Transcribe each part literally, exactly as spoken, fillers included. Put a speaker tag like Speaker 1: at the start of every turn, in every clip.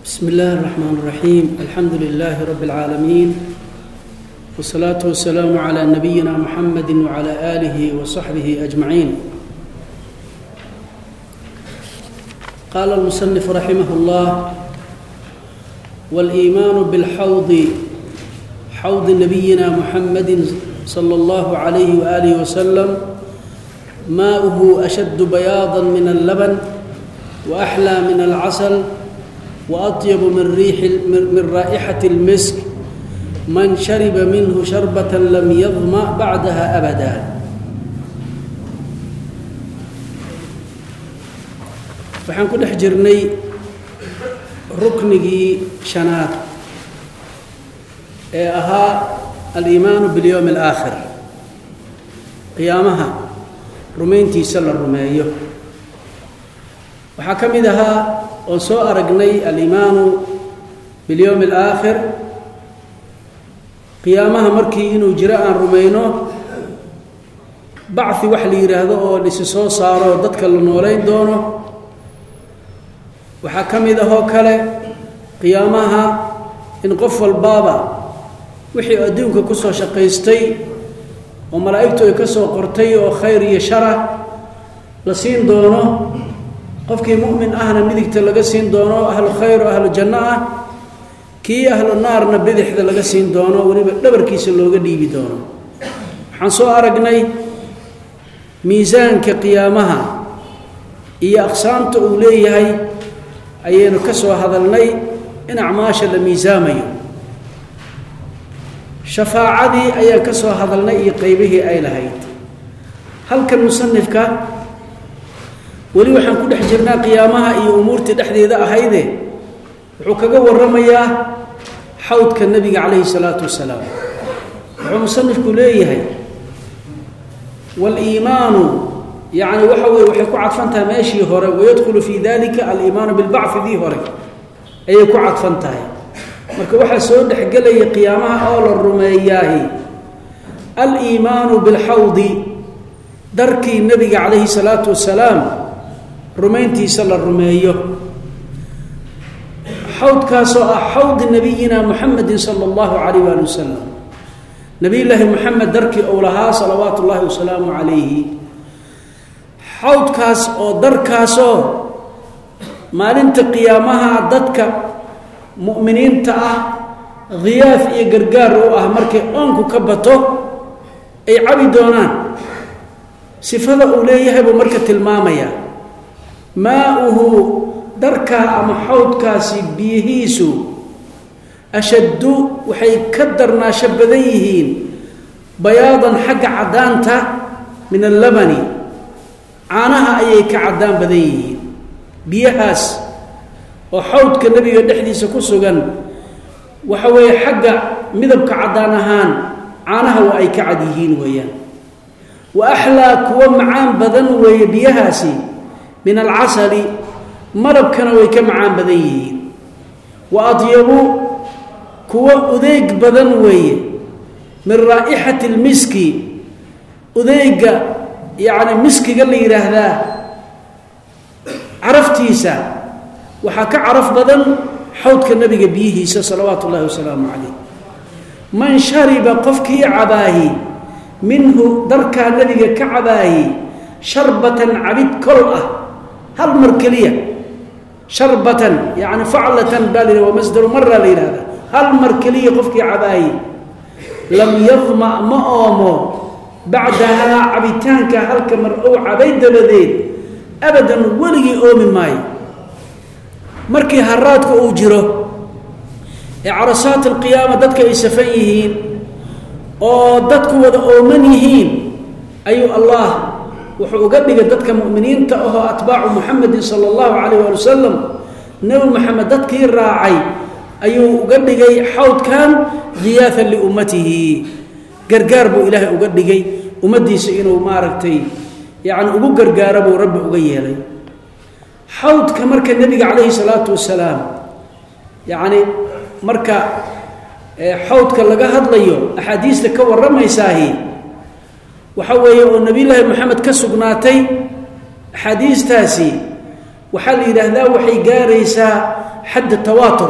Speaker 1: بسم الله الرحمن الرحيم الحمد لله رب العالمين والصلاة والسلام على نبينا محمد وعلى آله وصحبه أجمعين. قال المصنف رحمه الله: والإيمان بالحوض حوض نبينا محمد صلى الله عليه وآله وسلم ماؤه أشد بياضا من اللبن وأحلى من العسل وأطيب من ريح من رائحة المسك من شرب منه شربة لم يظمأ بعدها أبدا. waxaan ku dhex jirnay ruknigii shanaad ee ahaa al-iimaanu bil-yawmi al-aakhir, qiyaamaha rumayntiisa la rumeeyo. waxaa ka mid ahaa oon soo aragnay al-iimaanu bil-yawmi al-aakhir, qiyaamaha markii inuu jiro aan rumayno, bacthi wax la yidhaahdo oo lisi soo saaro dadka la noolayn doono. waxaa ka mid ahoo kale qiyaamaha in qof walbaaba wixii adduunka ku soo shaqaystay oo malaa'igtu ay ka soo qortay oo khayr iyo shara la siin doono. qofkii mu'min ahna midigta laga siin doono, ahlu khayr oo ahlu janno ah. kii ahlu naarna bidixda laga siin doono, weliba dhabarkiisa looga dhiibi doono. waxaan soo aragnay miisaanka qiyaamaha iyo aqsaamta uu leeyahay ayaynu ka soo hadalnay in acmaasha la miisaamayo. shafaacadii ayaan ka soo hadalnay iyo qaybihii ay lahayd. halkan musanifka weli waxaan ku dhex jirnaa qiyaamaha iyo umuurtii dhexdeeda ahayde wuxuu kaga warramayaa xawdka nebiga calayhi salaatu wasalaam. wuxuu musanifku leeyahay wal-iimaanu, yacni waxa weye waxay ku cadfan tahay meeshii hore, wayadkhulu fii dalika al-iimaanu bilbacfi dii hore ayay ku cadfan tahay. marka waxaa soo dhexgelaya qiyaamaha oo la rumeeyaahi al-iimaanu bilxawdi, darkii nebiga calayhi salaatu wasalaam rumayntiisa la rumeeyo. xawdkaasoo ah xawdi nabiyina muxamedin sala allahu calayh waali wasalam, nabiyullaahi moxamed darkii ou lahaa salawaatu ullaahi wasalaamu calayhi. xawdkaas oo darkaasoo maalinta qiyaamaha dadka mu'miniinta ah khiyaaf iyo gargaar u ah markay oonku ka bato ay cabi doonaan. sifada uu leeyahay buu marka tilmaamayaa. maa'uhu, darkaa ama xawdkaasi biyihiisu, ashaddu waxay ka darnaasho badan yihiin bayaadan xagga caddaanta min allabani, caanaha ayay ka caddaan badan yihiin. biyahaas oo xawdka nebiga dhexdiisa ku sugan waxa weeye xagga midabka caddaan ahaan caanaha waa ay ka cad yihiin weeyaan. wa axlaa, kuwa macaan badan weeye biyahaasi min alcasali, malabkana way ka macaan badan yihiin. wa adyabu, kuwa udeeg badan weeye min raa'ixati almiski, udeega yacni miskiga la yidhaahdaa caraftiisa waxaa ka caraf badan xawdka nebiga biyihiisa salawaatu ullahi wasalaamu calayh. man shariba, qofkii cabaahi, minhu darkaa nebiga ka cabaahi, sharbatan cabid kol ah, hal mar keliya. sharbatan yacni faclatan baa la yidhahda, waa masdaru mara la yidhahda. hal mar keliya qofkii cabaahi, lam yadma, ma oomo bacdahaa, cabitaanka halka mar ou cabay dabadeed, abadan weligii oomi maayo. markii haraadka uu jiro ee carasaat alqiyaama dadka ay safan yihiin oo dadku wada ooman yihiin, ayuu allah wuxuu uga dhigay dadka mu'miniinta ahoo atbaacu muxamedin sala allahu calayh waali wasalam, nebi moxamed dadkii raacay ayuu uga dhigay xawdkan khiyaafan liummatihi, gargaar buu ilaahay uga dhigay ummaddiisa inuu maaragtay yacni ugu gargaaro buu rabbi uga yeelay. xawdka marka nebiga calayhi salaatu wasalaam, yacni marka xawdka laga hadlayo axaadiista ka warramaysaahi waxa weeye oo nebiyullaahi moxamed ka sugnaatay axaadiistaasi waxaa la yidhaahdaa waxay gaaraysaa xadd tawaatur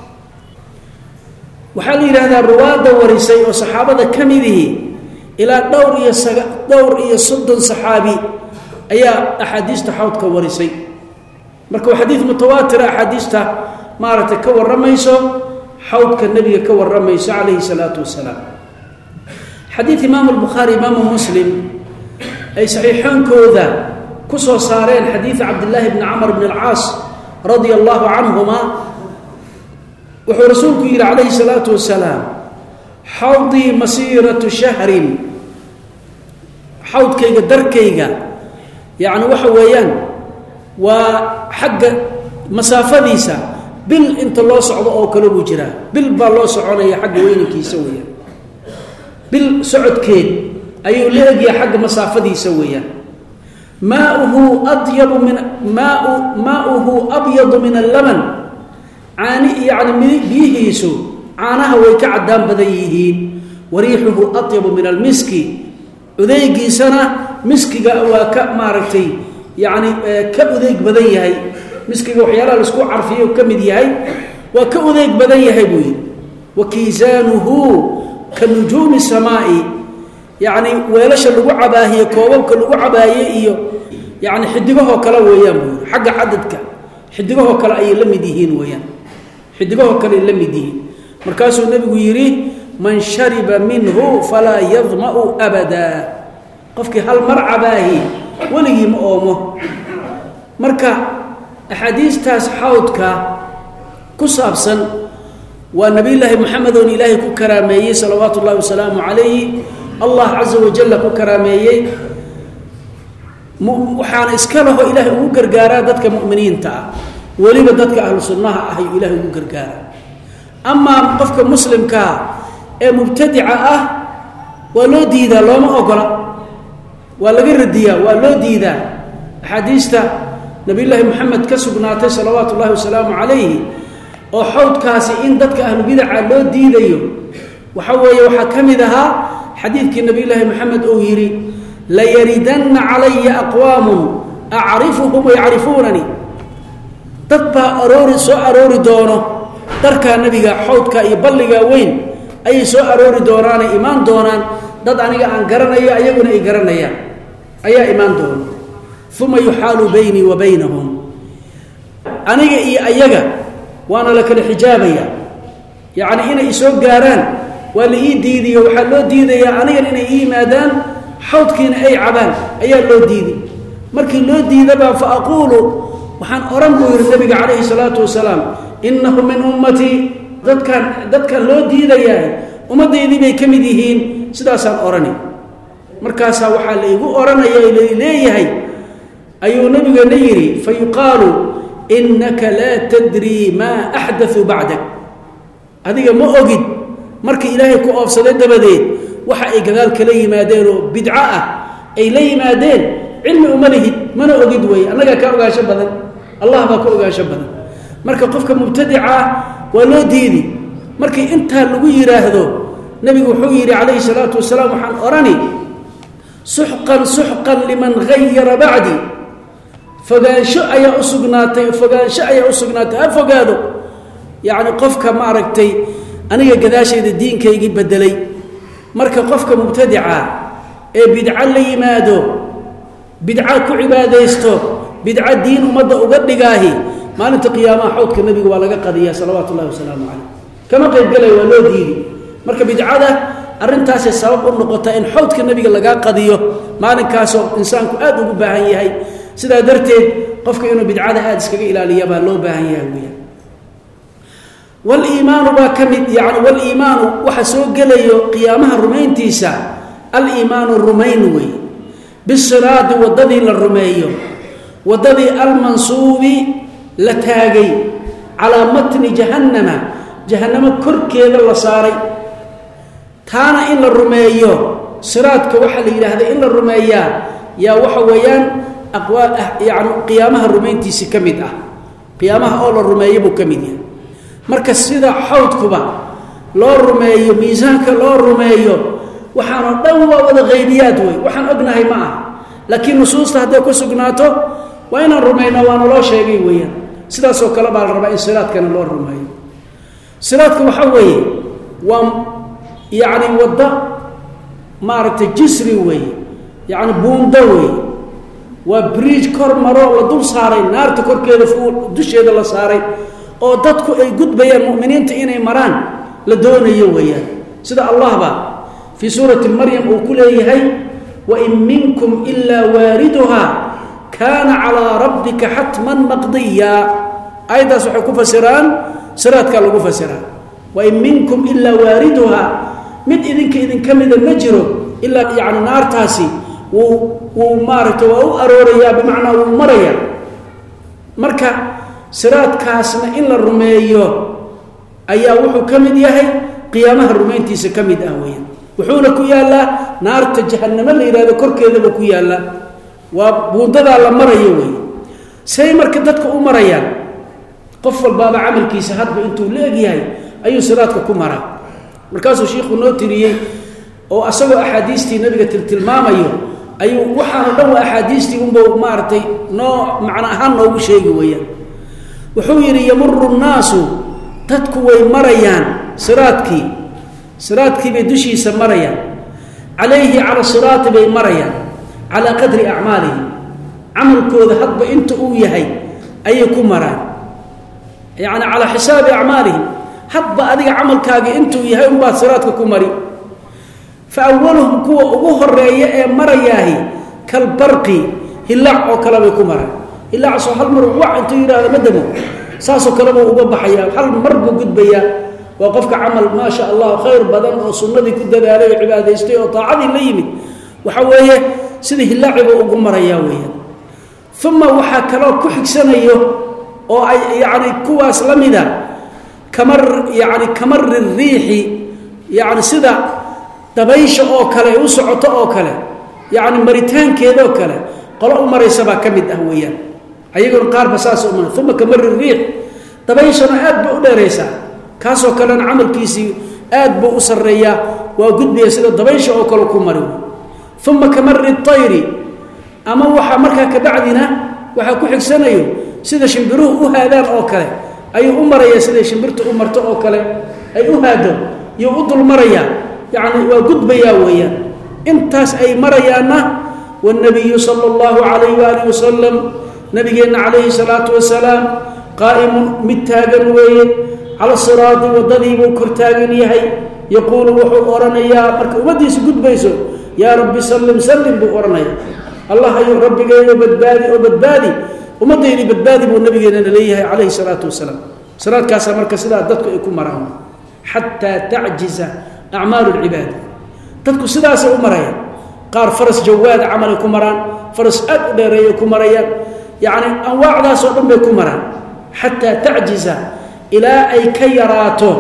Speaker 1: waxaa la yidhaahdaa ruwaadda warisay oo saxaabada ka midihi ilaa dhowr iyo saga dhowr iyo soddon saxaabi ayaa axaadiista xawdka warisay marka waa xadiid mutawaatira axaadiista maaragtay ka warramayso xawdka nebiga ka warramayso calayhi salaatu wasalaam xadiid imaamu albukhaari imaamu muslim ay saxiixoonkooda ku soo saareen xadiid cabdillaahi bni camr bni alcaas radia allahu canhuma wuxuu rasuulku yidhi calayhi salaatu wasalaam xawdii masiiratu shahrin xawdkayga darkayga yacni waxa weeyaan waa xagga masaafadiisa bil inta loo socdo oo kale buu jiraa bil baa loo soconaya xagga weynankiisa weeyaan bil socodkeed ayuu la egyahay xagga masaafadiisa weeyaan maauhu adyabu min maau maauhu abyadu min allaban caani yacni biyihiisu caanaha way ka caddaan badan yihiin wariixuhu adyabu min almiski udeygiisana miskiga waa ka maaragtay yacni ka udeeg badan yahay miskiga waxyaalaha laisku carfiyo ka mid yahay waa ka udeeg badan yahay buu yidhi wa kiisaanuhu ka nujuumi samaa'i yacni weelasha lagu cabaahiye koobabka lagu cabaaye iyo yacni xidigahoo kale weeyaan buu yidhi xagga cadadka xidigahoo kale ayay la mid yihiin weeyaan xidigahoo kale ay la mid yihiin markaasuu nebigu yidhi man shariba minhu falaa yadma'u abada qofkii hal mar cabaahi weligii ma oomo marka axaadiistaas xawdka ku saabsan waa nabiyullaahi moxamed oon ilaahay ku karaameeyey salawaatu ullahi wasalaamu calayhi allah caza wajalla ku karaameeyey waxaana iska laho ilaahay ugu gargaaraa dadka mu'miniinta ah weliba dadka ahlu sunnaha ah ayuu ilaahay ugu gargaaraa amaa qofka muslimkaa ee mubtadica ah waa loo diidaa looma ogola waa laga radiyaa waa loo diidaa axaadiista nabiyullaahi moxamed ka sugnaatay salawaatu ullahi wasalaamu calayhi oo xawdkaasi in dadka ahlu bidaca loo diidayo waxa weeye waxaa ka mid ahaa xadiidkii nabiyullaahi moxamed uu yidhi layaridanna calaya aqwaamun acrifuhum yacrifuunani dad baa aroori soo aroori doono darkaa nebiga xawdka iyo balligaa weyn ayay soo aroori doonaanay imaan doonaan dad aniga aan garanayo ayaguna ay garanayaan ayaa imaan doona uma yuxaalu baynii wa baynahum aniga iyo ayaga waana la kala xijaabaya yacni inay isoo gaaraan waa la ii diidiyo waxaa loo diidayaa anigan inay ii yimaadaan xawdkiina ay cabaan ayaa loo diiday markii loo diidabaa fa aquulu waxaan oran buu yidhi nabiga calayhi salaatu wasalaam innahu min ummatii dadkan dadkan loo diidayaa ummaddaydii bay ka mid yihiin sidaasaan orani markaasaa waxaa la igu oranaya leeyahay ayuu nabigana yidhi fa yuqaalu innaka laa tadrii maa axdau bacdak adiga ma ogid markii ilaahay ku oofsaday dabadeed waxa ay gadaal kala yimaadeen oo bidco ah ay la yimaadeen cilmi uma lihid mana ogid weeye annagaa ka ogaansho badan allah baa ka ogaansho badan marka qofka mubtadica waa loo diidi markii intaa lagu yidhaahdo nebigu wuxuu yidhi calayhi salaatu wasalaam waxaan orani suxqan suxqan liman hayara bacdi fogaansho ayaa u sugnaatay fogaansho ayaa u sugnaatay ha fogaado yacni qofka maaragtay aniga gadaashayda diinkaygii bedelay marka qofka mubtadica ee bidco la yimaado bidca ku cibaadaysto bidca diin ummadda uga dhigaahi maalinta qiyaamaha xawdka nebiga waa laga qadiyaa salawaatu ullahi wasalaamu calayh kama qaybgalay waa loo diidi marka bidcada arrintaasay sabab u noqota in xawdka nebiga lagaa qadiyo maalinkaasoo insaanku aad ugu baahan yahay sidaa darteed qofka inuu bidcada aada iskaga ilaaliya baa loo baahan yahay weya waliimaanu baa ka mid yani waliimaanu waxa soo gelayo qiyaamaha rumayntiisa aliimaanu rumayn wey bisiraadi waddadii la rumeeyo waddadii almansuubi la taagay calaa matni jahannama jahannamo korkeeda la saaray taana in la rumeeyo siraadka waxaa la yidhaahda in la rumeeyaa yaa waxa weeyaan aqwaal yani qiyaamaha rumayntiisi ka mid ah qiyaamaha oo la rumeeyo buu ka mid yahay marka sida xawdkuba loo rumeeyo miisaanka loo rumeeyo waxaanoo dhan waa wada haybiyaad wey waxaan ognahay ma ah laakiin nusuusta hadday ku sugnaato waa inaan rumayno waana loo sheegay weeyaan sidaasoo kale baa la rabaa in siraadkana loo rumeeyo siraadka waxaa weeye waa yacni wadda maaragtay jisri weeye yacni buundo weeye waa bridge kor maro la dul saaray naarta korkeeda fuul dusheeda la saaray oo dadku ay gudbayaan mu'miniinta inay maraan la doonayo weeyaan sida allah ba fi suurati maryam uu ku leeyahay wa in minkum illa waariduha kana ala rabbika hatman maqdiya aydaas waxay ku fasiraan siraadka lagu fasiraa wa in minkum illa waariduha mid idinka idin kamida ma jiro illa yaani naartaasi wuu wuu maarto waa u arooraya bimacnaa wuu maraya marka siraadkaasna in la rumeeyo ayaa wuxuu kamid yahay qiyaamaha rumeyntiisa kamid ah weeyaan wuxuuna ku yaalaa naarta jahannama la yiraahdo korkeedaba ku yaala waa buundada la marayo weey say marka dadku u marayaan qof walba amalkiisa hadba intuu leeyahay ayuu siraadka ku maraa markaasuu sheekhu noo tiriyay oo asagoo axaadiistii nabiga tilmaamayo ayuu waxaan dhan waa axaadiistii umba maartay noo macna ahaan noogu sheegi weeyaan wuxuu yiri yamurru an-naasu dadku way marayaan siraadkii siraadkii bay dushiisa marayaan calayhi cala siraati bay marayaan cala qadri a'maalihi amalkooda hadba inta uu yahay ayay ku maraan yaani cala xisaabi a'maalihi hadba adiga amalkaaga intuu yahay un baa siraadka ku mari fa awwaluhum kuwa ugu horeeya ee marayaahi kal barqi hilaac oo kala bay ku maraan ilaa soo hal mar wax intuu yiraahdo madamo saasoo kala buu uga baxaya hal mar buu gudbaya waa qofka amal ma sha Allah khayr badan oo sunnadii ku dadaalay cibaadaystay oo taacadii la yimid waxa weeye sida hilaaciga ugu maraya weeyaan thumma waxa kala ku xigsanayo oo ay yaani kuwaas lamida kamar yaani kamar riixi yaani sida dabaysha oo kale u socoto oo kale yaani maritaankeeda oo kale qolo u maraysa ba kamid ah weeyaan ayagoon qaar basaas u mana thumma kamar riix dabayshana aad buu u dheeraysa kaasoo kale amalkiisi aad buu u sareeyaa waa gudbiya sida dabaysha oo kale ku mari thumma kamar at-tayri ama waxa marka ka bacdina waxa ku xigsanayo sida shimbiruhu u haadaan oo kale ayuu u maraya sida shimbirtu u marto oo kale ay u haado iyo u dul maraya yaani waa gudbaya weeyaan intaas ay marayaana والنبي صلى الله عليه واله وسلم نبينا عليه الصلاه والسلام قائم متاغن ويه على الصراط وضدي وكرتاغن يحي يقول وحو اورنيا marka umadiis gudbayso ya rabbi sallim sallim bu oranaya allah ayu rabbiga iyo badbaadi oo badbaadi umadayni badbaadi buu nabigeena leeyahay عليه الصلاه والسلام salaadkaas marka sida dadku ay ku maraan hatta ta'jiza a'mal al-ibad dadku sidaas u marayaan qaar faras jawaad amal ku maraan faras ad dheereeyo ku marayaan yaani anwaacdaas oo dhan bay ku maraan hatta ta'jiza ila ay ka yaraato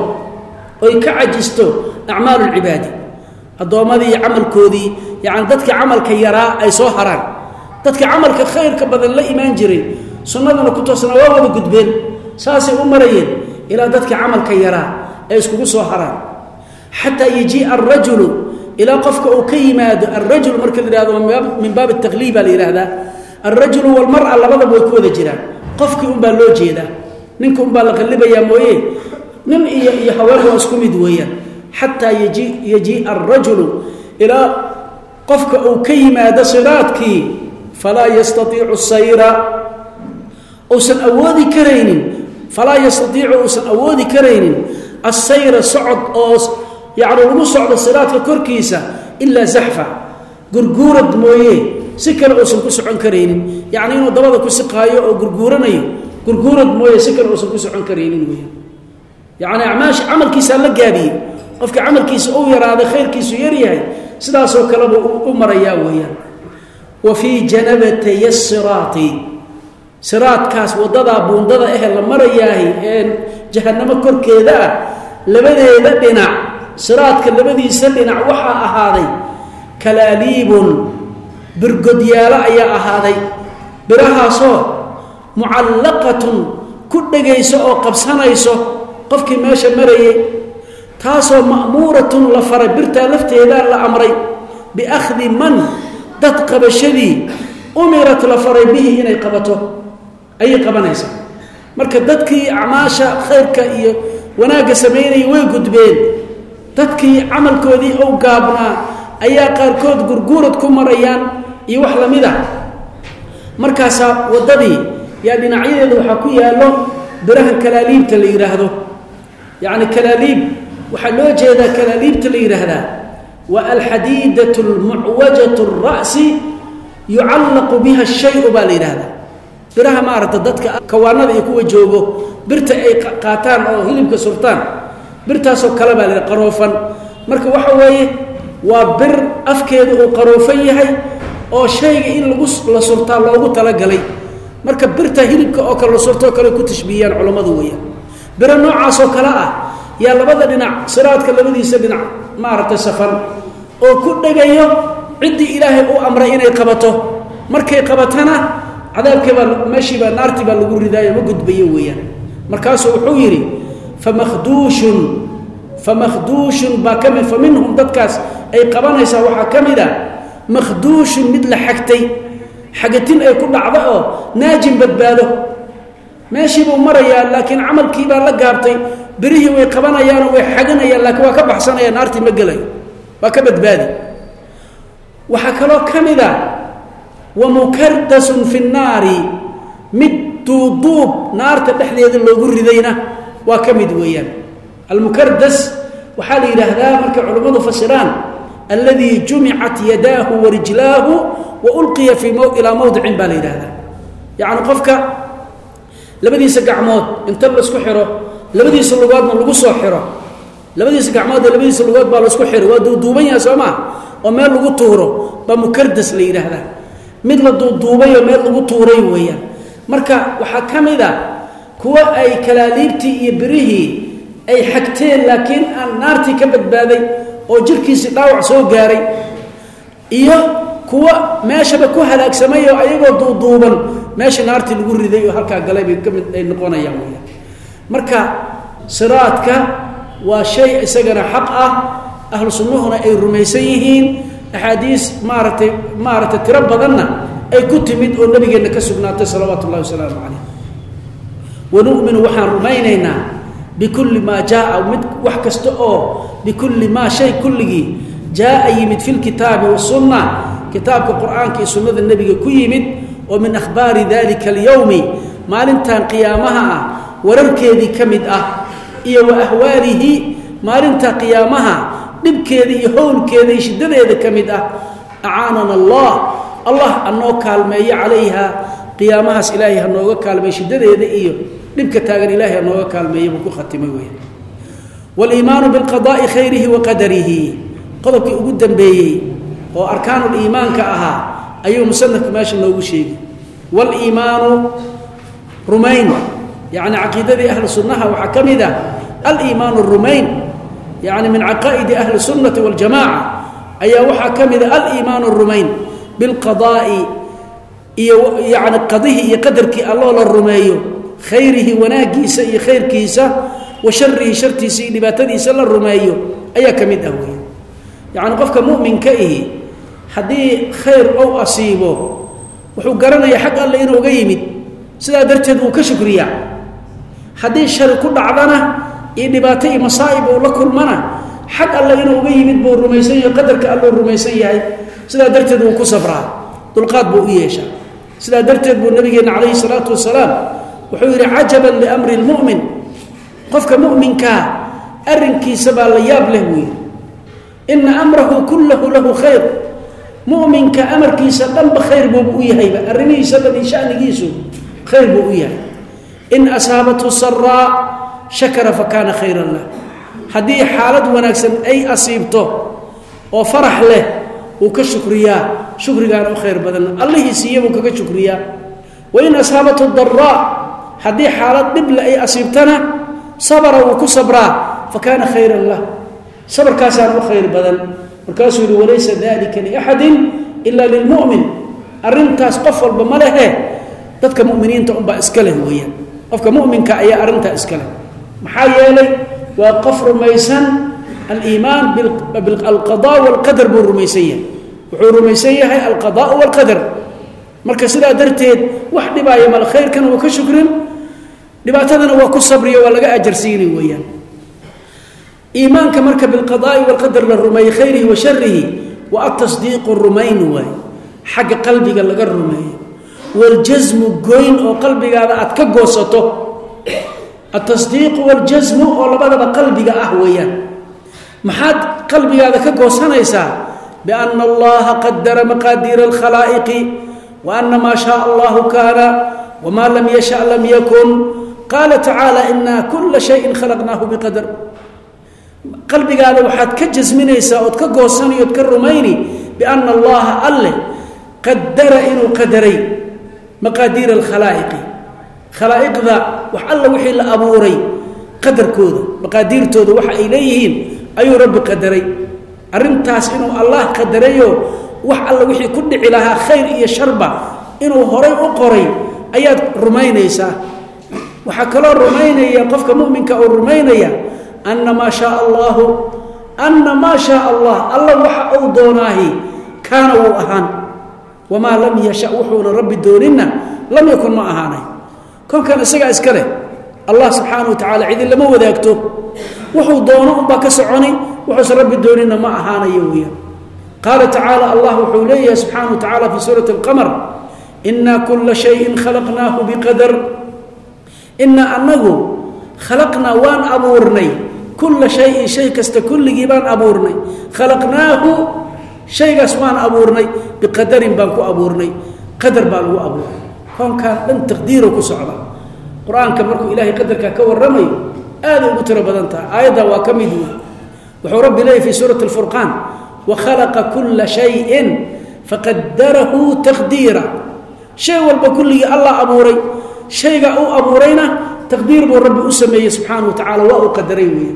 Speaker 1: oo ka ajisto a'mal al-ibad adoomadii amalkoodii yaani dadka amalka yaraa ay soo haraan dadka amalka khayrka badan la iimaan jiray sunnadana ku toosna waa wada gudbeen saasi u marayeen ila dadka amalka yaraa ay isku soo haraan hatta yaji ar-rajulu ila qofka uu ka yimaado ar-rajul marka la yiraahdo min baab at-taghlib la yiraahdo ar-rajul wal mar'a labadaba way ku wada jiraan qofkii un baa loo jeeda ninka un baa la qalibaya mooyee nin iyo iyo haweenku isku mid weeyaan hatta yaji yaji ar-rajul ila qofka uu ka yimaado siraadkii fala yastati'u as-sayra usan awoodi kareynin fala yastati'u usan awoodi kareynin as-sayra sa'ad oo يعني lagu socdo siraadka korkiisa illa zahfa gurguurad mooyee si kale oo san ku socon kareynin yaani inuu dabada ku siqaayo oo gurguuranayo gurguurad mooyee si kale oo san ku socon kareynin weeyaan yaani amaash amalkiisa la gaabiyo qofka amalkiisa uu yaraado khayrkiisu yar yahay sidaas oo kale uu maraya weeyaan wa fi janabati as-sirati siraadkaas wadada buundada ah la marayahay ee jahannamo korkeeda labadeeda dhinac siraadka labadiisa dhinac waxa ahaaday kalaalibun birgodyaala ayaa ahaaday birahaasoo mucallaqatun ku dhagayso oo qabsanayso qofkii meesha marayay taasoo ma'muuratun la faray birta lafteeda la amray bi akhdi man dad qabashadii umirat la faray bihi inay qabato ay qabanaysa marka dadkii acmaasha khayrka iyo wanaaga sameynay way gudbeen dadkii amalkoodii oo gaabnaa ayaa qaarkood gurguurad ku marayaan iyo wax lamid ah markaas wadadii yaa dhinacyadeeda waxa ku yaalo birahan kalaaliibta la yiraahdo yaani kalaaliib waxa loo jeedaa kalaaliibta la yiraahdaa wa alhadidatu almu'wajatu ar-ra's yu'allaqu biha ash-shay'u bal yiraahdaa biraha maarta dadka kawaanada ay ku joogo birta ay qaataan oo hilibka surtaan birtaas oo kala baa qaroofan marka waxa weeye waa bir afkeedu uu qaroofan yahay oo shayga in lagu la surtaa loogu tala galay marka birta hilibka oo kala surto kala ku tashbiiyaan culimadu weeyaan bir noocaas oo kala ah yaa labada dhinac siraadka labadiisa dhinac maarta safan oo ku dhagayo cidii ilaahay uu amray inay qabato markay qabatana cadaabkeeba meeshiiba naartiba lagu ridaayo ma gudbayo weeyaan markaas wuxuu yiri famakhdushin famakhdushin bakami faminhum dadkaas ay qabanaysa waxa kamida makhdushin mid la xagtay xagatin ay ku dhacdo oo naajin badbaado meeshiiba maraya laakiin amalkiiba la gaabtay birihi way qabanayaan way xaganayaan laakiin waa ka baxsanayaan naartii ma galay waa ka badbaadi waxa kale kamida ومكردس في النار مدوب نار تدخليده لوغو ريدينا وا كميد ويان المكردس وحال يراهدا marka culimadu fasiraan الذي جمعت يداه ورجلاه والقي في مو الى موضع بال يراهدا يعني qofka labadiisa gacmood inta la isku xiro labadiisa lugoodna lagu soo xiro labadiisa gacmood labadiisa lugood baa la isku xiro waa duuban yahay Soomaa oo meel lagu tuuro ba mukardas la yiraahdaa mid la duuduubay oo meel lagu tuuray weeyaan marka waxa kamida kuwa ay kalaaliibti iyo birihi ay xagteen laakiin aan naarti ka badbaaday oo jirkiisa dhaawac soo gaaray iyo kuwa meeshaba ku halaagsamay oo ayagoo duuduuban meesha naarti lagu riday oo halka galay bay kamid ay noqonayaan weeyaan marka siraadka waa shay isagana xaq ah ahlu sunnahuna ay rumaysan yihiin أحاديث مارت مارت تربضنا أي كتمد والنبي جل كسبنا صلوات الله وسلامه عليه ونؤمن وحن رمينا بكل ما جاء ومد وحكستؤ بكل ما شيء كله جاء يمد في الكتاب والسنة كتاب القرآن كي سنة النبي كيمد ومن أخبار ذلك اليوم ما لنتان قيامها ورركيدي كمد أه إيه وأهواله ما لنتان قيامها dhibkeedii iyo howlkeedii iyo shidadeeda kamid ah acaanana allah allah anoo kaalmeeyo calayha qiyaamahaas ilaahay anooga kaalmeeyo shidadeeda iyo dhibka taagan ilaahay anooga kaalmeeyo ku khatimay weey wal iimaanu bil qadaa'i khayrihi wa qadarihi qodobkii ugu dambeeyay oo arkaanul iimaanka aha ayuu musannafku meesha noogu sheegay wal iimaanu rumayn yani aqeedadii ahlu sunnaha waxa kamida al iimaanu rumayn يعني من عقائد أهل السنة والجماعة أي وحا كمذا الإيمان الرمين بالقضاء يعني قضيه يقدرك الله للرمي خيره وناقيس خير كيسة وشره شرتي سيدي باتني سل الرمي أي كمذا هو يعني قفك مؤمن كئه حدي خير أو أصيبه وحو قرنا يحق الله إنه قيمد سلا درتد وكشكريا حدي الشر كل عضنا إدباتي مصائب ولا كل منا حق الله إنه قيمد بو الرميسية قدرك الله الرميسية سلا درتد وكسبرا دلقات بو إيشا سلا درتد بو النبي عليه الصلاة والسلام وحير عجبا لأمر المؤمن قفك مؤمن كا أرنكي سبا لياب له إن أمره كله له خير مؤمن كأمر كي سدن بخير بو إيهيبا أرني سدن إن شأن جيسو خير بو إيهي إن أصابته السراء شكر فكان خيرا له هذه حالة ونكسن أي أصيبته وفرح له وكشكريا شكر كان خير بدن الله يسيبك كشكريا وإن أصابته الضراء هذه حالة نبل أي أصيبتنا صبر وكصبرا فكان خيرا له صبر كاسان خير بدن وكاسر وليس ذلك لأحد إلا للمؤمن أرنتاس قفل بمله تدك مؤمنين تأمبا إسكاله ويا قفك مؤمن كأي أرنتا إسكاله محايلي وقفر ميسان الإيمان بالقضاء والقدر بالرميسية وحرميسية هي القضاء والقدر مركز لا درتين وحد بايم الخير كان وكشكر dhibaatadana waa ku sabriyo waa laga ajarsiini weeyaan iimaanka marka bilqadaa'i walqadar la rumeeyo khayrihi wa sharrihi wa at-tasdiiqu rumayn waay xagga qalbiga laga rumeeyo waljazmu goyn oo qalbigaada aad ka goosato at-tasdiiqu waljazmu oo labadaba qalbiga ah weeyaan maxaad qalbigaada ka goosanaysaa bianna allaha qaddara maqaadiira alkhalaa'iqi wa anna maa shaa allahu kaana wamaa lam yasha lam yakun qaala tacaala inaa kula shayin khalaqnaahu biqadar qalbigaada waxaad ka jasminaysaa ood ka goosani ood ka rumayni bianna allaha alle qadara inuu qadaray maqaadiira alkhalaa'iqi khalaa'iqda wax alla wixii la abuuray qadarkooda maqaadiirtooda waxa ay leeyihiin ayuu rabbi qadaray arrintaas inuu allah qadarayo wax alla wixii ku dhici lahaa khayr iyo sharba inuu horay u qoray ayaad rumaynaysaa waxaa kaloo rumaynaya qofka mu'minka oo rumaynaya anna maa shaa allahu anna maa shaa allah alla waxa uu doonaahi kaana wuu ahaan wamaa lam yasha wuxuuna rabbi dooninna lam yakun ma ahaanay konkan isagaa iska leh allah subxaanahu wa tacaala cidi lama wadaagto wuxuu doono unbaa ka soconi wuxuusan rabbi doonina ma ahaanayo weeyaan qaala tacaala allah wuxuu leeyahay subxaanahu wa tacaala fii suurati alqamar inaa kula shayin khalaqnaahu biqadar inaa anagu khalaqnaa waan abuurnay kula shayin shay kasta kulligii baan abuurnay khalaqnaahu shaygaas waan abuurnay biqadarin baan ku abuurnay qadar baa lagu abuuray koonkaan dhan taqdiiro ku socda qur-aanka markuu ilaahay qadarkaa ka warramayo aaday ugu tiro badan tahay aayadda waa ka mid wey wuxuu rabbi leeyahy fii suurati alfurqaan wakhalaqa kula shayin faqadarahu taqdiira shay walba kulligii allah abuuray shayga uu abuurayna taqdiir buu rabbi u sameeyey subxaanahu wa tacaala waa uu qadaray weeye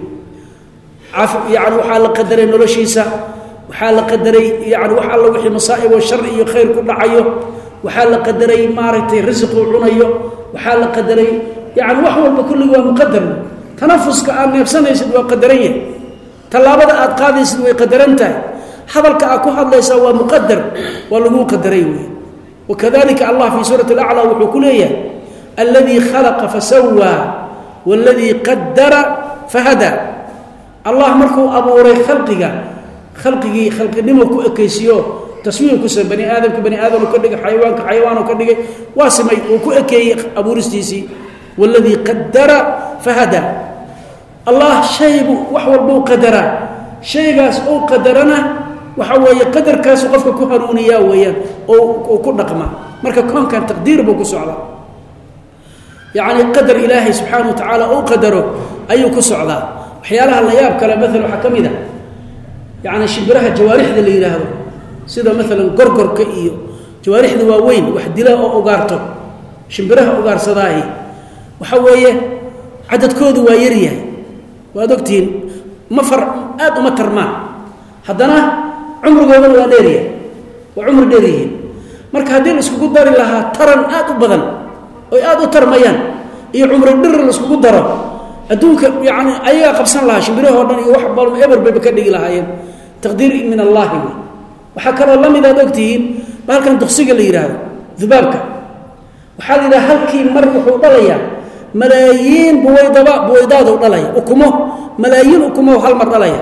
Speaker 1: yani waxaa la qadaray noloshiisa waxaa la qadaray yani wax alla wixii masaa'ib oo shar iyo khayr ku dhacayo waxaa la qadaray maaragtay risiquu cunayo waxaa la qadaray yani wax walba kulligii waa muqadar tanafuska aad neefsanaysid waa qadaran yahay tallaabada aad qaadaysid way qadaran tahay hadalka aad ku hadlaysaa waa muqadar waa laguu qadaray wey wakadalika allah fii suurati alaclaa wuxuu ku leeyahay alladii khalaqa fasawaa waladii qadara fahadaa allah markuu abuuray khalqiga khalqigii khalqinimo ku ekaysiyo taswiir ku san bani aadamka bani aadam ka dhigay xayawaanka xayawaan ka dhigay waa samay uu ku ekeeyay abuuristiisii waladii qadara fahada allah shaybu wax walba qadara shaygaas oo qadarana waxa weeye qadarkaas qofka ku hanuuniyaa weeyaan oo ku dhaqma marka koonkan taqdiir buu ku socdaa yaani qadar ilaahi subhanahu wa ta'ala oo qadaro ayuu ku socdaa waxyaalaha la yaab kale midna waxa kamida yaani shibraha jawaarixda la yiraahdo sida midna gorgorka iyo jawaarixda waaweyn wax dila oo ugaarto shibraha ugaarsadaahi waxa weeye cadadkoodu waa yar yahay waa dogtiin ma far aad uma tarmaan haddana umrigooda waa dheeriya waa umr dheeriya marka hadii la isku dari lahaa taran aad u badan oo aad u tarmayaan iyo umr dhir la isku daro adduunka yaani ayaga qabsan lahaa shimbiraha oo dhan iyo wax balma eber bay ka dhigi lahaayeen taqdiir min allah waxa kale lamid ah dogtiin balkan duqsiga la yiraahdo dubaabka waxa la yiraahdaa halkii mar wuxuu dhalayaa malaayiin buwaydaba buwaydaad u dhalay ukumo malaayiin ukumo hal mar dhalaya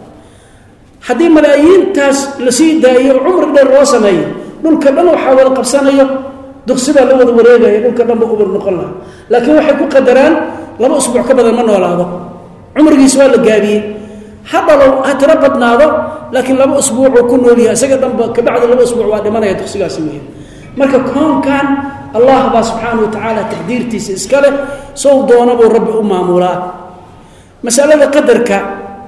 Speaker 1: hadii malaayiintaas la sii daayo umr dheer loo sameeyo dhulka dhan waxa wada qabsanayo duqsida la wada wareegayo dhulka dhan buu umr noqon lahaa laakiin waxay ku qadaraan laba usbuuc ka badan ma noolaado umrigiisa waa la gaabiyay hadalo hatara badnaado laakiin laba usbuuc ku nool yahay isaga dhanba ka bacda laba usbuuc waa dhimanaya duqsigaasi weeye marka koonkan allah ba subhanahu wa ta'ala taqdiirtiisa iskale soo doonabo rabbi u maamulaa mas'alada qadarka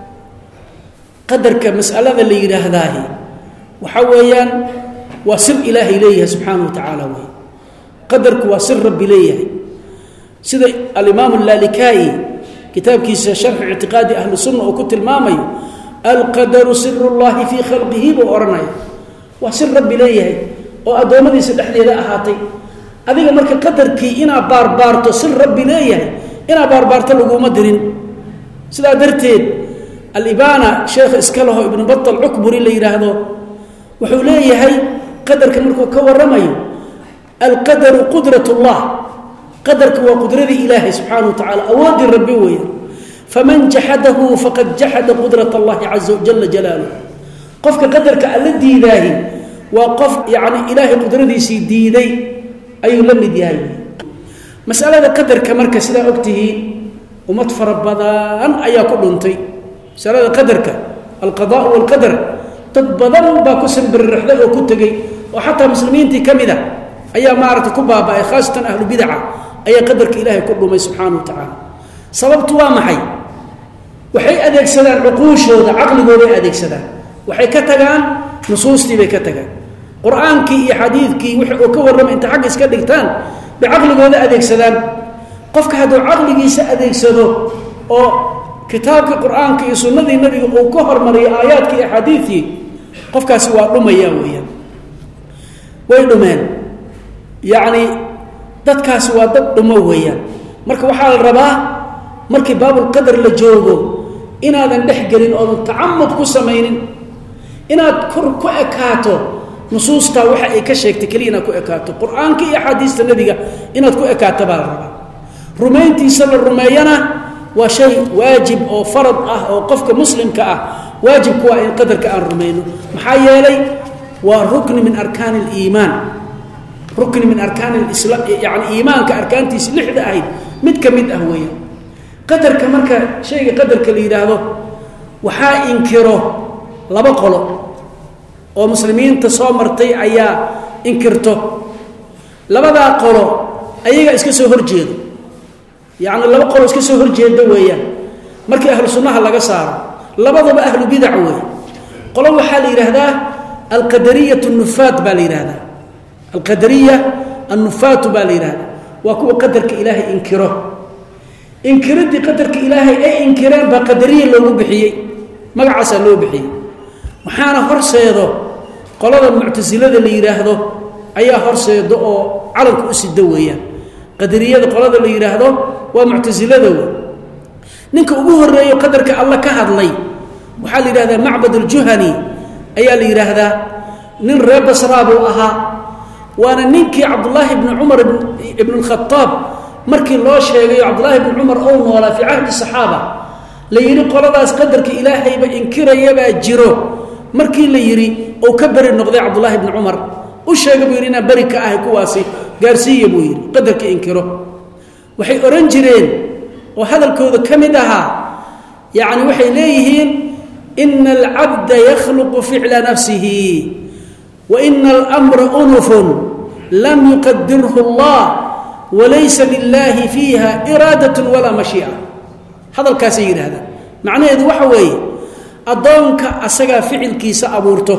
Speaker 1: qadarka mas'alada la yiraahdaa waxa weeyaan waa sir ilaahi leeyahay subhanahu wa ta'ala way qadarku waa sir rabbi leeyahay sida al-imam al-lalikai kitabkiisa sharh i'tiqadi ahli sunnah oo ku tilmaamayo al-qadaru sirrullahi fi khalqihi wa ornay waa sir rabbi leeyahay oo adoomadiisa dhexdeeda ahaatay adiga marka qadarkii ina baarbaarto sir rabbi leeyahay ina baarbaarto lagu ma dirin sida darteed al-ibana sheekh iskalaho ibn battal ukburi la yiraahdo wuxuu leeyahay qadarka markuu ka waramayo al-qadaru qudratullah qadarka waa qudradii ilaahay subxaanahu wa tacaala awoodii rabbi weeye faman jaxadahu faqad jaxada qudrat allahi caza jala jalaaluh qofka qadarka alla diidaahi waa qof yacni ilaahay qudradiisii diiday ayuu la mid yahay masalada qadarka marka sidaa ogtihiin ummad fara badan ayaa ku dhuntay masalada qadarka alqadaa walqadar dad badan baa ku sanbiriraxday oo ku tegey oo xataa muslimiintii ka mid a ayaa maaragtay ku baaba'ay khaasatan ahlu bidaca ayaa qadarka ilaahay ku dhumay subxaanahu wa tacaala sababtu waa maxay waxay adeegsadaan cuquushooda caqligooday adeegsadaan waxay ka tagaan nusuustii bay ka tagaan qur-aankii iyo xadiidkii wixii uu ka warramay inta xagga iska dhigtaan bay caqligooda adeegsadaan qofka hadduu caqligiisa adeegsado oo kitaabka qur-aanka iyo sunnadii nabiga uu ka hormariyo aayaadkii iyo axaadiidkii qofkaasi waa dhumaya weeyaan way dhumeen yacni dadkaasi waa dad dhumo weeyaan marka waxaa la rabaa markii baabulqadar la joogo inaadan dhex gelin oodan tacamud ku samaynin inaad kor ku ekaato nusuustaa waxa ay ka sheegtay keliya inaad ku ekaato qur-aanka iyo axaadiista nebiga inaad ku ekaato baa la rabaa rumayntiisa la rumeeyana waa shay waajib oo farad ah oo qofka muslimka ah waajibku waa in qadarka aan rumayno maxaa yeelay waa rukni min arkaani aliimaan rukni min arkaani alislam yacni iimaanka arkaantiisa lixda ahayd mid ka mid ah weeyaan qadarka marka shayga qadarka la yidhaahdo waxaa inkiro laba qolo oo muslimiinta soo martay ayaa inkirto labadaa qolo ayaga iska soo horjeedo yacni laba qolo iska soo horjeeda weeyaan markii ahlu sunnaha laga saaro labadaba ahlu bidac weeye qolo waxaa la yidhaahdaa alqadariyatu annufaat baa la yidhahdaa alqadariya annufaatu baa la yidhahdaa waa kuwa qadarka ilaahay inkiro inkiradii qadarka ilaahay ay inkireen baa qadariya loogu bixiyey magacaasaa loo bixiyey waxaana horseedo qolada muctasilada la yidhaahdo ayaa horseedo oo calanka u sida weeyaan qadariyada qolada la yidhaahdo waa muctasilada wey ninka ugu horeeyo qadarka alla ka hadlay waxaa la yidhahdaa macbad aljuhani ayaa la yidhaahdaa nin reer basraa buu ahaa waana ninkii cabdullaahi bni cumar ibn اlkhataab markii loo sheegayo cabdullaahi bni cumar ou noolaa fii cahdi saxaaba la yidhi qoladaas qadarka ilaahayba inkirayabaa jiro markii la yidhi ou ka beri noqday cabdullaahi bni cumar u sheega buu yidhi inaan beri ka ahay kuwaasi gaarsiiya buu yidhi qadarka inkiro waxay odhan jireen oo hadalkooda ka mid ahaa yacni waxay leeyihiin ina alcabda yakhluqu ficla nafsihi wa ina almra unufun lam yuqadirhu allah walaysa lilahi fiiha iraadat walaa mashiica hadalkaasay yidhaahdaan macnaheedu waxa weeye addoonka asagaa ficilkiisa abuurto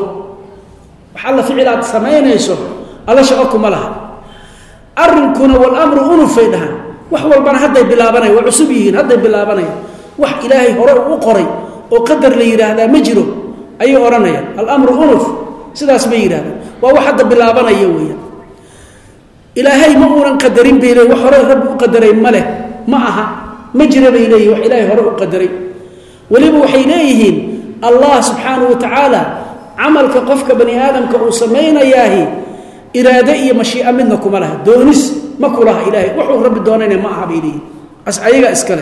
Speaker 1: wax alla ficil aad samaynayso alla shaqo kuma laha arrinkuna walamru unufay dhahaan wax walbana hadday bilaabanaya waa cusub yihiin hadday bilaabanayaan wax ilaahay hore u qoray oo qadar la yidhaahdaa ma jiro ayay odhanayaan alamru unuf sidaas bay yidhahdaan waa wax hadda bilaabanaya weeyaan ilaahay ma uunan qadarin bay leeyihin wax hore rabbi u qadaray ma leh ma aha ma jira bay leeyihin wax ilaahay hore u qadaray weliba waxay leeyihiin allah subxaanahu wa tacaala camalka qofka bani aadamka uu samaynayaahi iraade iyo mashii'a midna kuma laha doonis ma ku laha ilaahay wuxuu rabbi doonayna ma aha bay leeyihin as ayaga iskale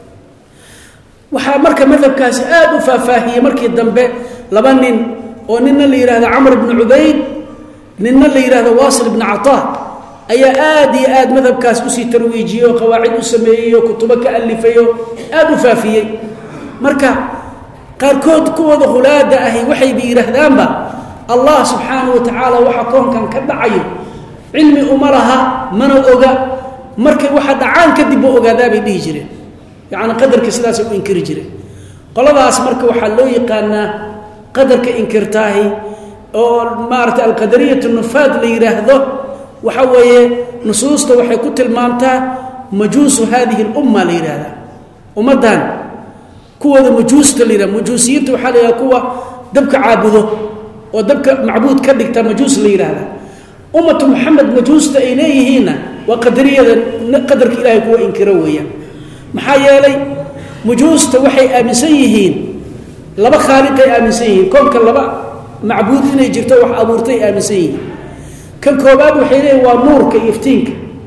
Speaker 1: waxaa marka madhabkaasi aad u faahfaahiyey markii dambe laba nin oo ninna la yidhahdo camr bnu cubayd ninna la yidhahdo waasil ibni cataa ayaa aad iyo aad madhabkaas usii tarwiijiyey oo qawaacid u sameeyey oo kutubo ka alifay oo aad u faafiyey marka qaarkood kuwooda khulaada ahi waxayba yidhaahdaanba allah subxaanahu wa tacaala waxa koonkan ka dhacayo cilmi uma laha mana oga markay waxa dhacaan kadib buu ogaadaa bay dhihi jireen yacni qadarka sidaasay u inkiri jireen qoladaas marka waxaa loo yaqaanaa qadarka inkirtaahi oo maaragtay alqadariyatu nufaad la yidhaahdo waxa weeye nusuusta waxay ku tilmaamtaa majuusu haadihi lumma la yidhaahdaa ummaddan kuwooda majuusta la yidhahda majuusiyiinta waxaa la yidhahda kuwa dabka caabudo oo dabka macbuud ka dhigta majuus la yidhaahda ummatu moxamed majuusta ay leeyihiinna waa qadariyada qadarka ilaahay kuwa inkiro weeyaan maxaa yeelay majuusta waxay aaminsan yihiin laba khaaliqay aaminsan yihiin koonka laba macbuud inay jirto wax abuurtay aaminsan yihiin kan koobaad waxay leeyihin waa nuurka iyo iftiinka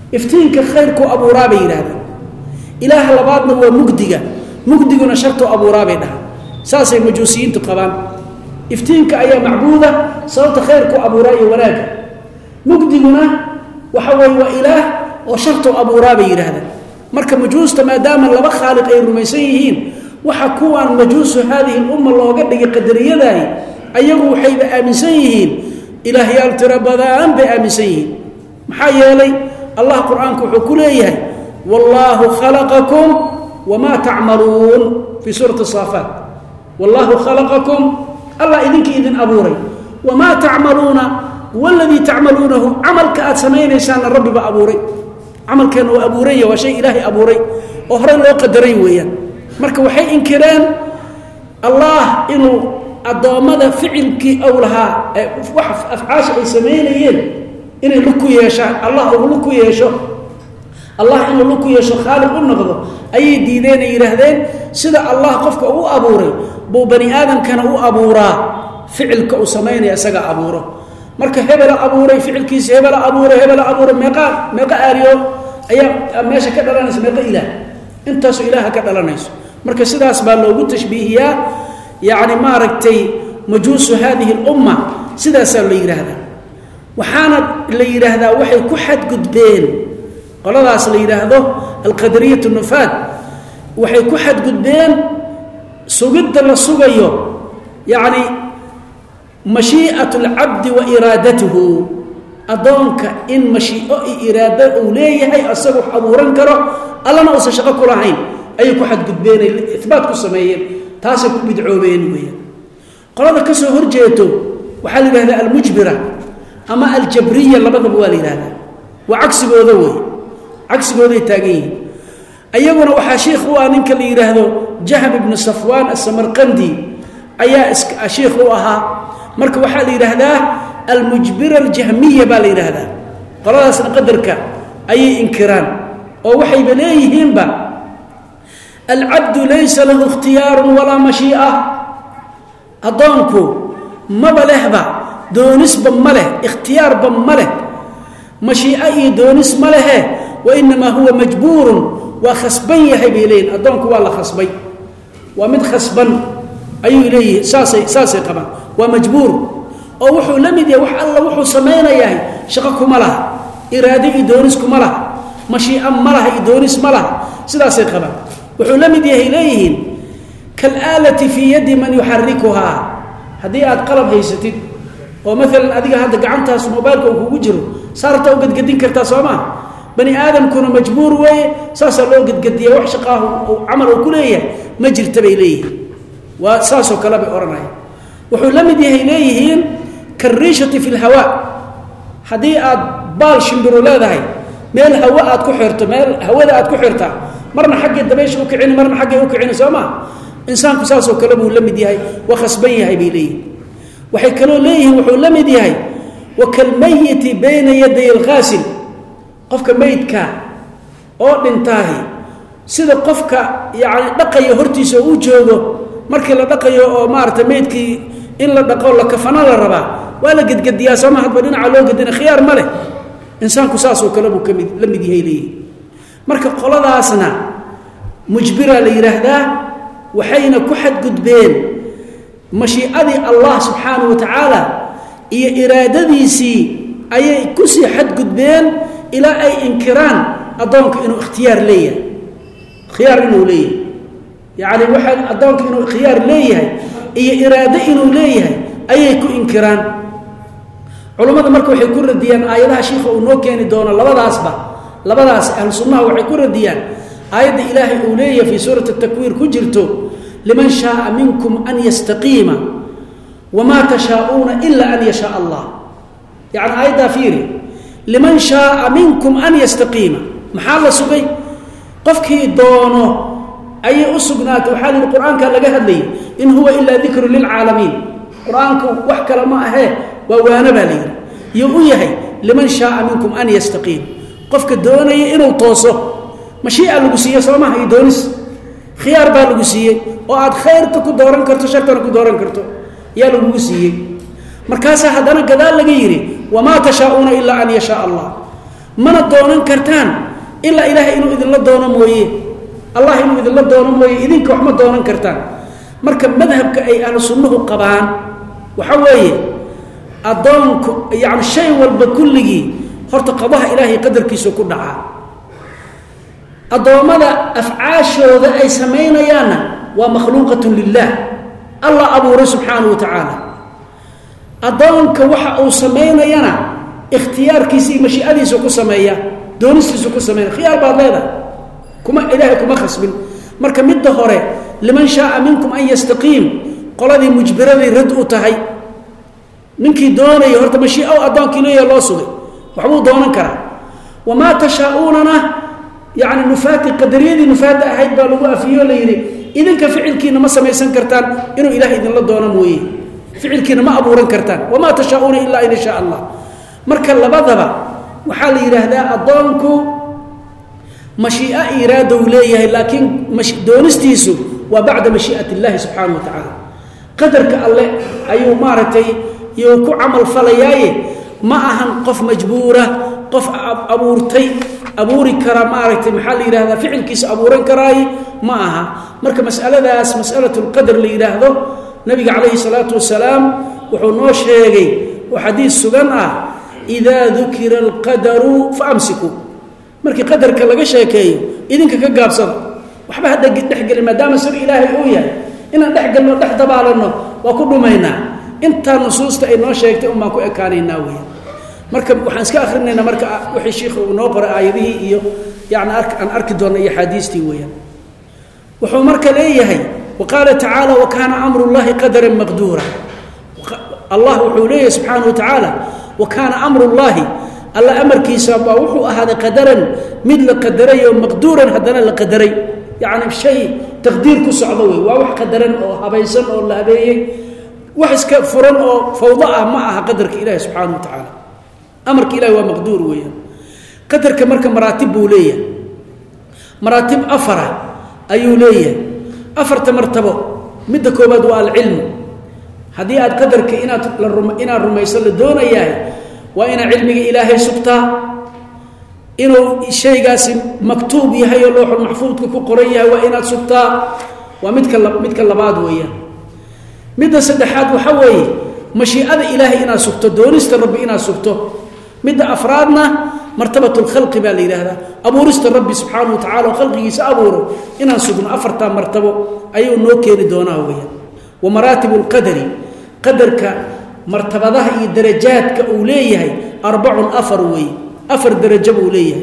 Speaker 1: iftiinka khayrku abuuraa bay yidhaahdaan ilaaha labaadna waa mugdiga mugdiguna shartu abuuraa bay dhahaan saasay majuusiyiintu qabaan iftiinka ayaa macbuuda sababta khayrku abuuraa iyo wanaaga mugdiguna waxa weeye waa ilaah oo shartu abuuraa bay yidhaahdaan marka majuusta maadaama laba khaaliq ay rumaysan yihiin waxa kuwaan majuusu haadihi lumma looga dhigay qadariyadahi ayagu waxayba aaminsan yihiin ilaahyaal tiro badan bay aaminsan yihiin maxaa yeelay allah qur-aanku wuxuu ku leeyahay wallaahu khalaqakum wamaa tacmaluun fii suurati saafaat wallaahu khalaqakum allah idinka idin abuuray wamaa tacmaluuna waladii tacmaluunahu camalka aad samaynaysaanna rabbiba abuuray camalkeenna waa abuuranya waa shay ilaahay abuuray oo horey loo qadaray weeyaan marka waxay inkireen allah inuu addoommada ficilkii ou lahaa wax afcaasha ay samaynayeen inay lug ku yeeshaan allah uu lug ku yeesho allah inuu lug ku yeesho khaaliq u noqdo ayay diideen ay yidhaahdeen sida allah qofka uu abuuray buu bani aadamkana u abuuraa ficilka uu samaynaya isaga abuuro marka hebela abuuray ficilkiisa hebela abuuray hebela abuuray meeqa meeqa aariyo ayaa meesha ka dhalanaysa meeqa ilaah intaasoo ilaaha ka dhalanayso marka sidaas baa loogu tashbiihiyaa yacni maaragtay majuusu haadihi lumma sidaasaa la yidhaahdaa waxaana la yidhaahdaa waxay ku xadgudbeen qoladaas la yidhaahdo alqadariyat nufaad waxay ku xadgudbeen sugidda la sugayo yacni mashii'at alcabdi wa iraadatuhu addoonka in mashii'o iyo iraado uu leeyahay asaga wax abuuran karo allana uusan shaqo ku lahayn ayay ku xadgudbeenay ibaat ku sameeyeen taasay ku bidcoobeen weeyaan qolada ka soo horjeeto waxaa la yidhahdaa almujbira ama aljabriya labadaba waa la yidhahdaa waa cagsigooda wey cagsigooday taagan yihiin ayaguna waxaa shiikh u ah ninka la yidhaahdo jahm ibnu safwaan asamarqandi ayaa shiikh u ahaa marka waxaa la yidhaahdaa almujbira aljahmiya baa la yidhaahdaa qoladaasna qadarka ayay inkiraan oo waxayba leeyihiinba alcabdu laysa lahu ikhtiyaaru walaa mashii'a addoonku maba lehba doonisba ma leh ikhtiyaarba ma leh mashii'a iyo doonis ma lehe wainamaa huwa majbuurun waa khasban yahay bay leeyihin addoonku waa la khasbay waa mid khasban ayuu leeyihi saasay saasay qabaan waa majbuur oo wuxuu la mid yahay wax alla wuxuu samaynayahay shaqo kuma laha iraado iyo doonis kuma laha mashii'a ma laha iyo doonis ma laha sidaasay qabaan wuxuu la mid yahay leeyihiin kalaalati fii yadi man yuxarikuhaa haddii aad qalab haysatid oo maalan adiga hadda gacantaas mobailka uu kugu jiro saarta u gadgadin kartaa soo maa bani aadamkuna majbuur weeye saasaa loo gadgadiya wax shaqaahu camal uu ku leeyahay ma jirta bay leeyihiin waa saasoo kale bay odhanaya wuxuu la mid yahay leeyihiin kariishati fi lhawaa haddii aad baal shimbiro leedahay meel hawa aad ku xirto meel hawada aad ku xirtaa marna xaggay dabaysha u kicini marna xaggay u kicini soo maa insaanku saasoo kale buu la mid yahay waa khasban yahay bay leeyihin waxay kaloo leeyihiin wuxuu la mid yahay wakalmayiti bayna yaday alghaasil qofka meydka oo dhintaahi sida qofka yacni dhaqayo hortiisa uu joogo markii la dhaqayo oo maaragtay meydkii in la dhaqo la kafana la rabaa waa la gedgediyaa sooma hadba dhinaca loo gedina khiyaar ma leh insaanku saasoo kale buu kamid la mid yahay leeyihin marka qoladaasna mujbira la yidhaahdaa waxayna ku xadgudbeen mashiicadii allah subxaanahu wa tacaala iyo iraadadiisii ayay kusii xadgudbeen ilaa ay inkiraan addoonka inuu ikhtiyaar leeyahay khiyaar inuu leeyahay yacni waxaa addoonka inuu khiyaar leeyahay iyo iraado inuu leeyahay ayay ku inkiraan culummada marka waxay ku radiyaan aayadaha shiikha uu noo keeni doono labadaasba labadaas ahlu sunnaha waxay ku radiyaan aayadda ilaahay uu leeyahay fii suurati takwiir ku jirto liman shaaa minkum an yastaqiima wamaa tashaa'uuna ila an yashaa allah yacni aayaddaa fiiri liman shaaa minkum an yastaqiima maxaa la sugay qofkii doono ayay u sugnaatay waxaa la yidhi qur-aankaa laga hadlayay in huwa ilaa dikru lilcaalamiin qur-aanku wax kale ma ahee waa waana baa la yidhi iyo u yahay liman shaaa minkum an yastaqiima qofka doonaya inuu tooso mashiica lagu siiye soo maha iyo doonis khiyaar baa lagu siiyey oo aad khayrta ku dooran karto shartana ku dooran karto yaa lagugu siiyey markaasaa haddana gadaal laga yidhi wamaa tashaa'uuna ilaa an yashaa allah mana doonan kartaan ilaa ilaahay inuu idinla doono mooye allah inuu idinla doono mooye idinka wax ma doonan kartaan marka madhabka ay ahlu sunnuhu qabaan waxa weeye adoonku yani shay walba kulligii horta qadaha ilaahay qadarkiisu ku dhaca adoomada afcaashooda ay samaynayaanna waa makhluuqatun lilah allah abuuray subxaanahu wa tacaala adoonka waxa uu samaynayana ikhtiyaarkiisa iyo mashiicadiisa ku sameeya doonistiisu ku sameeya khiyaar baad leedahay kuma ilaahay kuma khasbin marka midda hore liman shaaa minkum an yastaqiim qoladii mujbiradii rad u tahay ninkii doonaya horta mashiico adoonkii leeyahay loo sugay waxbuu doonan karaa wamaa tashaa-uunana yani nufaati qadariyadii nufaata ahayd baa lagu afiyo la yidhi idinka ficilkiina ma samaysan kartaan inuu ilahay idinla doono mooye ficilkiina ma abuuran kartaan wamaa tashaa-uuna ilaa in shaa allah marka labadaba waxaa la yidhaahdaa adoonku mashiico iraada uu leeyahay laakiin doonistiisu waa bacda mashii'at illahi subxaanahu wa tacaala qadarka alle ayuu maaragtay yuu ku camal falayaaye ma ahan qof majbuura qof abuurtay abuuri kara maaragtay maxaa la yidhahdaa ficilkiisa abuuran karaaye ma aha marka mas'aladaas mas'alatu lqadar la yidhaahdo nabiga calayhi salaatu wasalaam wuxuu noo sheegay oo xadiis sugan ah idaa dukira alqadaru faamsiku markii qadarka laga sheekeeyo idinka ka gaabsada waxba hadda dhexgelin maadaama sir ilaahay uu yahay inaan dhexgelno dhex dabaalanno waa ku dhumaynaa intaa nusuusta ay noo sheegtay un baan ku ekaanaynaa weya marka waxaan iska akrinaynaa marka wixii shiikhu uu noo qoray aayadihii iyo yani aan arki doonna iyo axaadiistii weeyaan wuxuu marka leeyahay waqaala tacaala wakaana amru llahi qadaran maqduura allah wuxuu leeyahay subxaanahu wa tacaala wakaana amru llahi alla amarkiisa baa wuxuu ahaaday qadaran mid la qadaray oo maqduuran haddana la qadaray yacni shay taqdiir ku socdo wey waa wax qadaran oo habaysan oo la habeeyey wax iska furan oo fawdo ah ma aha qadarka ilaahi subxaanahu wa tacaala amarka ilahi waa maqduur weeyaan qadarka marka maraatib buu leeyahay maraatib afara ayuu leeyahay afarta martabo midda koobaad waa alcilmu haddii aad qadarka inaad la inaad rumayso la doonayahay waa inaad cilmiga ilaahay sugtaa inuu shaygaasi maktuub yahay oo looxul maxfuudka ku qoran yahay waa inaad sugtaa waa midka midka labaad weeyaan midda saddexaad waxa weeye mashiicada ilaahay inaad sugto doonista rabbi inaad sugto midda afraadna martabatu lkhalqi baa la yidhaahdaa abuurista rabbi subxaanahu wa tacala oo khalqigiisa abuuro inaan sugno afartaa martabo ayuu noo keeni doonaa weeyaan wa maraatibu lqadari qadarka martabadaha iyo darajaadka uu leeyahay arbacun afar weeye afar darajo buu leeyahay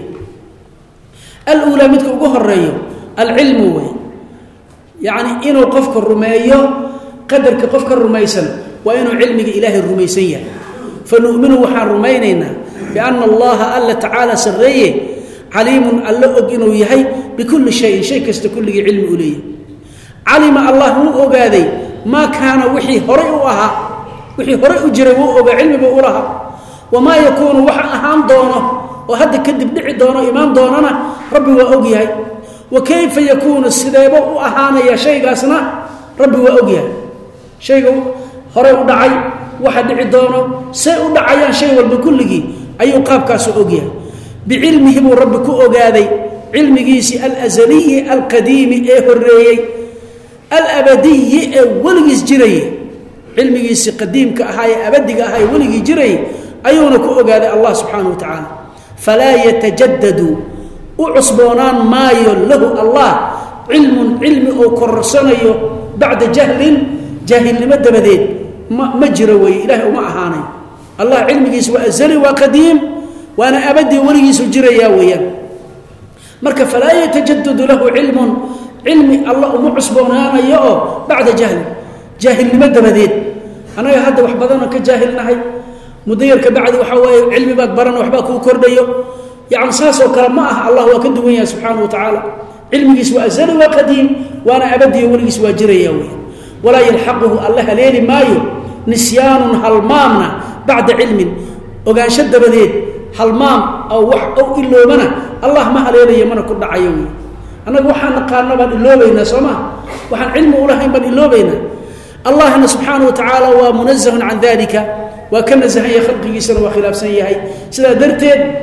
Speaker 1: aluulaa midka ugu horeeyo alcilmu wey yacni inuu qofka rumeeyo qadarka qofka rumaysan waa inuu cilmiga ilaahay rumaysan yahay fanu'minu waxaan rumaynaynaa biana allaha alla tacaala sarreeye caliimun alla og inuu yahay bikulli shayin shay kasta kulligii cilmi u leeyahay calima allah wuu ogaaday maa kaana wixii horay u ahaa wixii horay u jiray wuu ogaa cilmiba u lahaa wamaa yakuunu waxa ahaan doono oo hadda kadib dhici doono imaan doonana rabbi waa og yahay wa kayfa yakuunu sideeba u ahaanaya shaygaasna rabbi waa og yahay shayga horay u dhacay waxa dhici doono say u dhacayaan shay walba kulligii ayuu qaabkaasu og yahay bicilmihi buu rabbi ku ogaaday cilmigiisii alazaliyi alqadiimi ee horeeyey alabadiyi ee weligiis jirayey cilmigiisii qadiimka ahaa ee abadiga ahaa ee weligii jirayay ayuuna ku ogaaday allah subxaanahu wa tacaala falaa yatajadadu u cusboonaan maayo lahu allah cilmun cilmi oo kororsanayo bacda jahlin jaahilnimo dabadeed ma ma jiro weeye ilaahay uma ahaanayo allah cilmigiisa waa azali waa qadiim waana abadi weligiisu jirayaa weeyaan marka falaa yatajadadu lahu cilmun cilmi allah uma cusboonaanayo oo bacda jahlin jaahilnimo dabadeed anaga hadda wax badanoo ka jaahilnahay muddo yar ka bacdi waxaa waaye cilmi baad baran waxbaa kuu kordhayo yacni saasoo kale ma aha allah waa ka duwan yahay subxaanahu wa tacaala cilmigiis waa azali waa qadiim waana abadiyo weligiis waa jiraya weya walaa yalxaquhu alla haleeli maayo nisyaanun halmaamna bacda cilmin ogaansho dabadeed halmaam aw wax ow iloobana allah ma haleelayo mana ku dhacayo wey annaga waxaan naqaano baan iloobaynaa soo maa waxaan cilmi ulahayn baan iloobaynaa allahna subxaanahu wa tacaala waa munazahun can dalika waa ka nasahan yahay khalqigiisana waa khilaafsan yahay sidaa darteed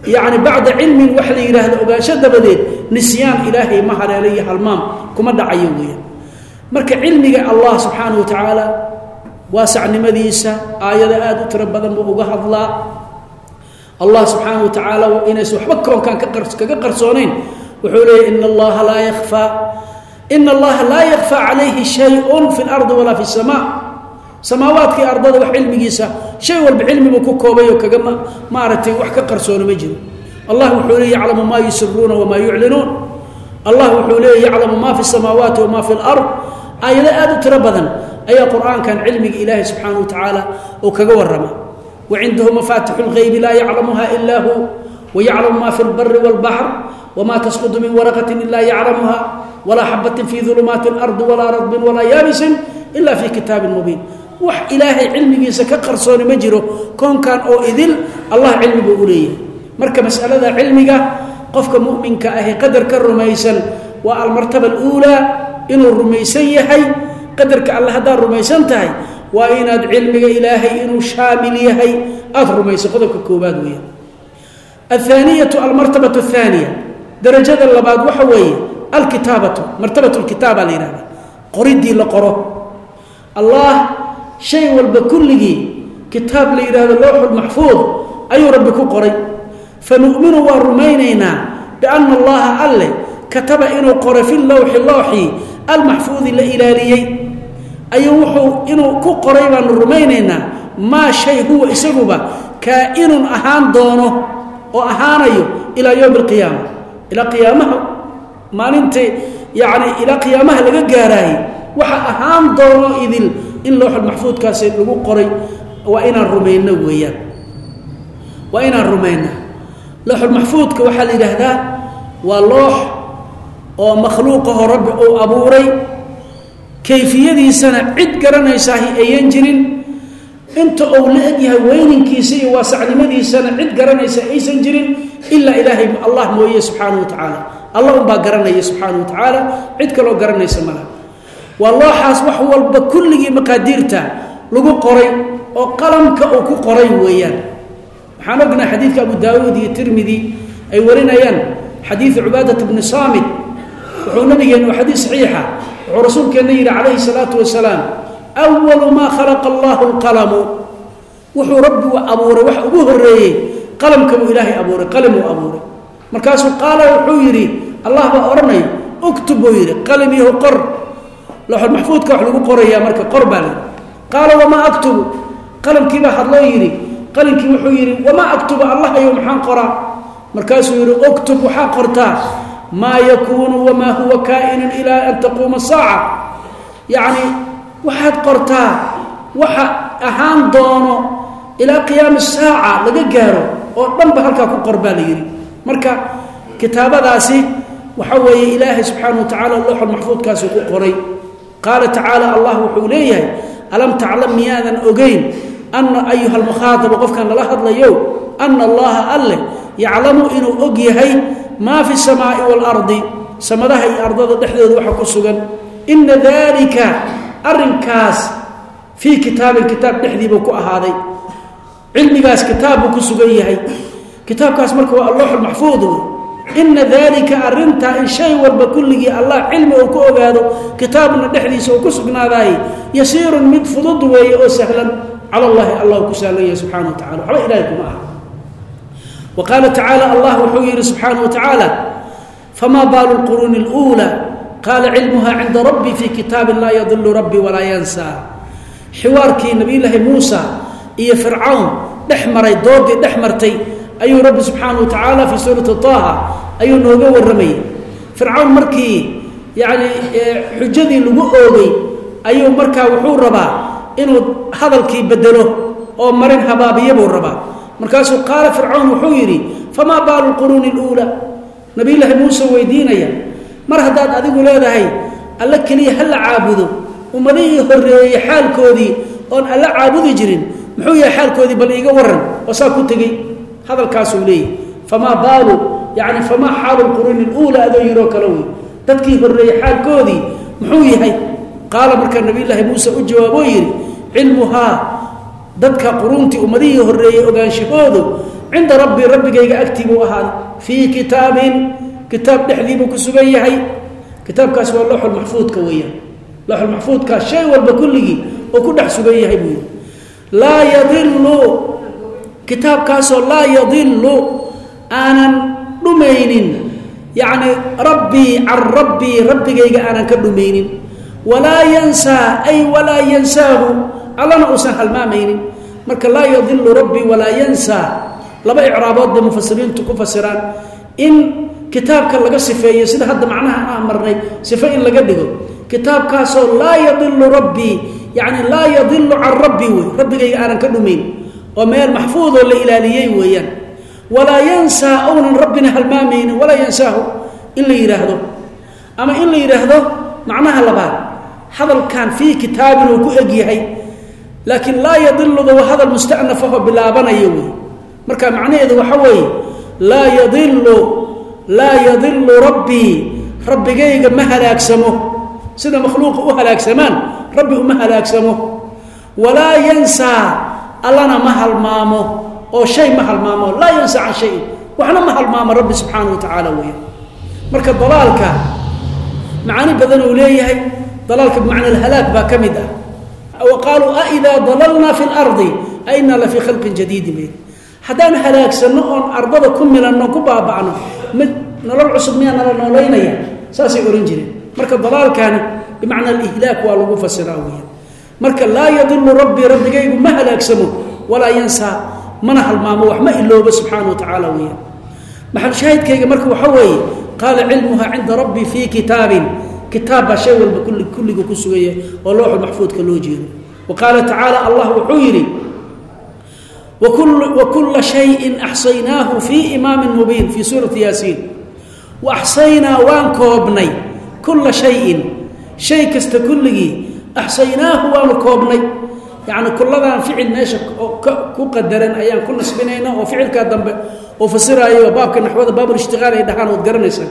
Speaker 1: يعني بعد علم وحل يراهد أغاشة دبديد نسيان إلهي مهر عليه هالمام كما دعيه ويا marka cilmiga Allah subhanahu wa ta'ala waasacnimadiisa aayada aad u tiro badan buu uga hadlaa Allah subhanahu wa ta'ala wa inay suxba koonkan ka qars kaga qarsoonayn wuxuu leeyahay inna Allah la yakhfa inna Allah la yakhfa alayhi shay'un fil ardi wala fis samaa samaawaadka ardada wax cilmigiisa shay walba cilmigu ku koobayo kaga maaratay wax ka qarsoon ma jiro Allah wuxuu leeyahay ya'lamu ma yusirruna wa ma yu'linun Allah wuxuu leeyahay ya'lamu ma fis samaawaati wa ma fil ard ayada aad u tiro badan ayaa quraankan cilmiga ilaahay subhanahu wa ta'ala oo kaga warrama وعنده مفاتيح الغيب لا يعلمها إلا هو ويعلم ما في البر والبحر وما تسقط من ورقة إلا يعلمها ولا حبة في ظلمات الأرض ولا رطب ولا يابس إلا في كتاب مبين وح إلهي علمي سكقر صون مجره كون كان أو إذل الله علمي بأوليه مركب مسألة ذا علمك قفك مؤمن كأهي قدر كالرميسا والمرتبة الأولى إنه الرميسيحي قدر كالله دار رميسا تهي وإن علمك إلهي إنه شامل يهي أثر ما يسقطك كوباد ويا الثانية المرتبة الثانية درجة اللباد وحوي الكتابة مرتبة الكتابة لنا قردي لقره الله شيء والبكله كتاب لنا اللوح المحفوظ أي ربك قري فنؤمن ورمينينا بأن الله أله كتب إنه قرى في اللوح اللوحي المحفوظ لإلاليي ayuu wuxuu inuu ku qoray baan rumaynayna ma shay huwa isaguba ka inun ahaan doono oo ahaanayo ila yawm alqiyamah ila qiyamaha maalinta yaani ila qiyamaha laga gaaray waxa ahaan doono idil in loox mahfuud kaas lagu qoray waa inaan rumayno weeyaan waa inaan rumayno loox mahfuudka waxa la yiraahdaa waa loox oo makhluuqahu rabbi oo abuuray كيفية سنة عد قرنا يساهي أيان جرين انت أولئكها وين كيسي واسع لمدي سنة عد قرنا يساهي أيسان جرين إلا إلهي الله موية سبحانه وتعالى الله أبا قرنا سبحانه وتعالى عد كلو قرنا يسمها والله حاسبح هو بكل مقاديرته لقو قري وقلمك أو كو قري ويان حانقنا حديث أبو داود الترمذي أي ورنا يان حديث عبادة بن صامت وحونبي أنه حديث صحيحة ورسولك النبي عليه الصلاة والسلام أول ما خلق الله القلم وحو ربي وأبوري وحو الرئي قلم كمو إلهي أبوري قلم وأبوري مركاسه قال وحو يري الله بأرني اكتب ويري قلمي هو قر لوح المحفوظ كوحلو قري يا مركا قربالي قال وما أكتب قلم كيبا حضلو يري قلم كيبا وحو يري وما أكتب الله يوم حان قرأ مركاسه يري اكتب وحان قرطاه ما يكون وما هو كائن إلى أن تقوم الساعة يعني واحد قرطاه واحد أهان دونه إلى قيام الساعة لقى جاره ونبه هلك أكون قربالي مركا كتابة داسي وحوي إلهي سبحانه وتعالى اللوح المحفوظ كاسو قري قال تعالى الله وحوليه ألم تعلم مياذا أجين أن أيها المخاطب وقف كان لحظ ليو أن الله أله يعلم إنه أجيهي ما في السماء والأرض سمدها أرض دحدود waxa ku sugan in dhalika arrinkaas fi kitab alkitab dhaxdiiba ku ahaaday ilmigaas kitaab ku sugan yahay kitaabkaas marka waa Allah al-mahfuz in dhalika arrinta in shay walba kulligi Allah ilmi oo ku ogaado kitaabna dhaxdiisa oo ku sugnaaday yasiirun mid fudud way oo sahlan ala Allah Allah ku saalay subhanahu wa ta'ala ala ilaahikum ah وقال تعالى الله وحوير سبحانه وتعالى فما بال القرون الأولى قال علمها عند ربي في كتاب لا يضل ربي ولا ينسى حوارك نبي الله موسى إيا فرعون دحمري دوغي دحمرتي أي رب سبحانه وتعالى في سورة طه أي نوغو الرمي فرعون مركي يعني حجدي لغوغي أي مركا وحور ربا إنه هذا الكي بدله أو مرين هبابي يبو الربا مركاسو قال فرعون وحيري فما بال القرون الأولى نبي الله موسى ويدينيا مر هداد أدقوا لهذا ألا كلي هل عابدوا ومذي هري حال كودي أن ألا عابدوا جرين محوية حال كودي بل إيقا ورن وساكو تقي هذا الكاسو ليه فما بالوا يعني فما حال القرون الأولى أذو يروك لوي تدكي هري حال كودي محوية هاي قال مركا نبي الله موسى أجوا ويري علمها dadka qurunti umadii horeeyay ogaanshahoodu cinda rabbi rabbigayga agtii buu ahaaday fii kitaabin kitaab dhexdii buu ku sugan yahay kitaabkaas waa lawxul maxfuudka weeyaan lawxul maxfuudka shay walba kulligii oo ku dhex sugan yahay buu yidhi laa yadillu kitaabkaasoo laa yadillu aanan dhumaynin yacni rabbii can rabbii rabbigayga aanan ka dhumaynin walaa yansaa ay walaa yansaahu allana uusan halmaamaynin marka laa yadillu rabbii walaa yansaa laba icraabood bay mufasiriintu ku fasiraan in kitaabka laga sifeeyo sida hadda macnaha aan marnay sifo in laga dhigo kitaabkaasoo laa yadillu rabbii yacni laa yadillu can rabbii wey rabbigayga aanan ka dhumayn oo meel maxfuudoo la ilaaliyey weeyaan walaa yansaa ownan rabbina halmaamaynin walaa yansaahu in la yidhaahdo ama in la yidhaahdo macnaha labaad hadalkan fii kitaabin uu ku eg yahay laakiin laa yadiluda waa hadal musta'nafahoo bilaabanaya wey marka macnaheedu waxa weeye laa yadilu laa yadilu rabbii rabbigayga ma halaagsamo sida makhluuqa u halaagsamaan rabbi uma halaagsamo walaa yansaa allana ma halmaamo oo shay ma halmaamo laa yansa can shayin waxna ma halmaamo rabbi subxaanahu wa tacaala weya marka dalaalka macaani badan uu leeyahay dalaalka bimacna alhalaag baa ka mid ah wa qaaluu a idaa dalalnaa fi lardi a inaa la fii khalqin jadiidin bay haddaan halaagsanno oon ardada ku milanno ku baaba'no mid nolol cusub miyaa nala noolaynaya saasay ohan jireen marka dalaalkani bimacna alihlaak waa lagu fasiraa weya marka laa yadilu rabbii rabbigaygu ma halaagsamo walaa yansaa mana halmaamo wax ma iloobo subxaana wa tacaala weya maxalshaahidkayga marka waxa weeye qaala cilmuha cinda rabbii fii kitaabin kitaab baa shay walba kulli kulliga ku sugan yahay oo looxul maxfuudka loo jeedo wa qaala tacaala allah wuxuu yidhi wakulla shayin axsaynaahu fii imaamin mubiin fii suurati yaasiin wa axsaynaa waan koobnay kulla shayin shay kasta kulligii axsaynaahu waanu koobnay yacni kulladan ficil meesha ku qadaran ayaan ku nasbinayna oo ficilkaa dambe oo fasiraayo baabka naxwada baabulishtiqaal ay dhahaan ood garanaysaa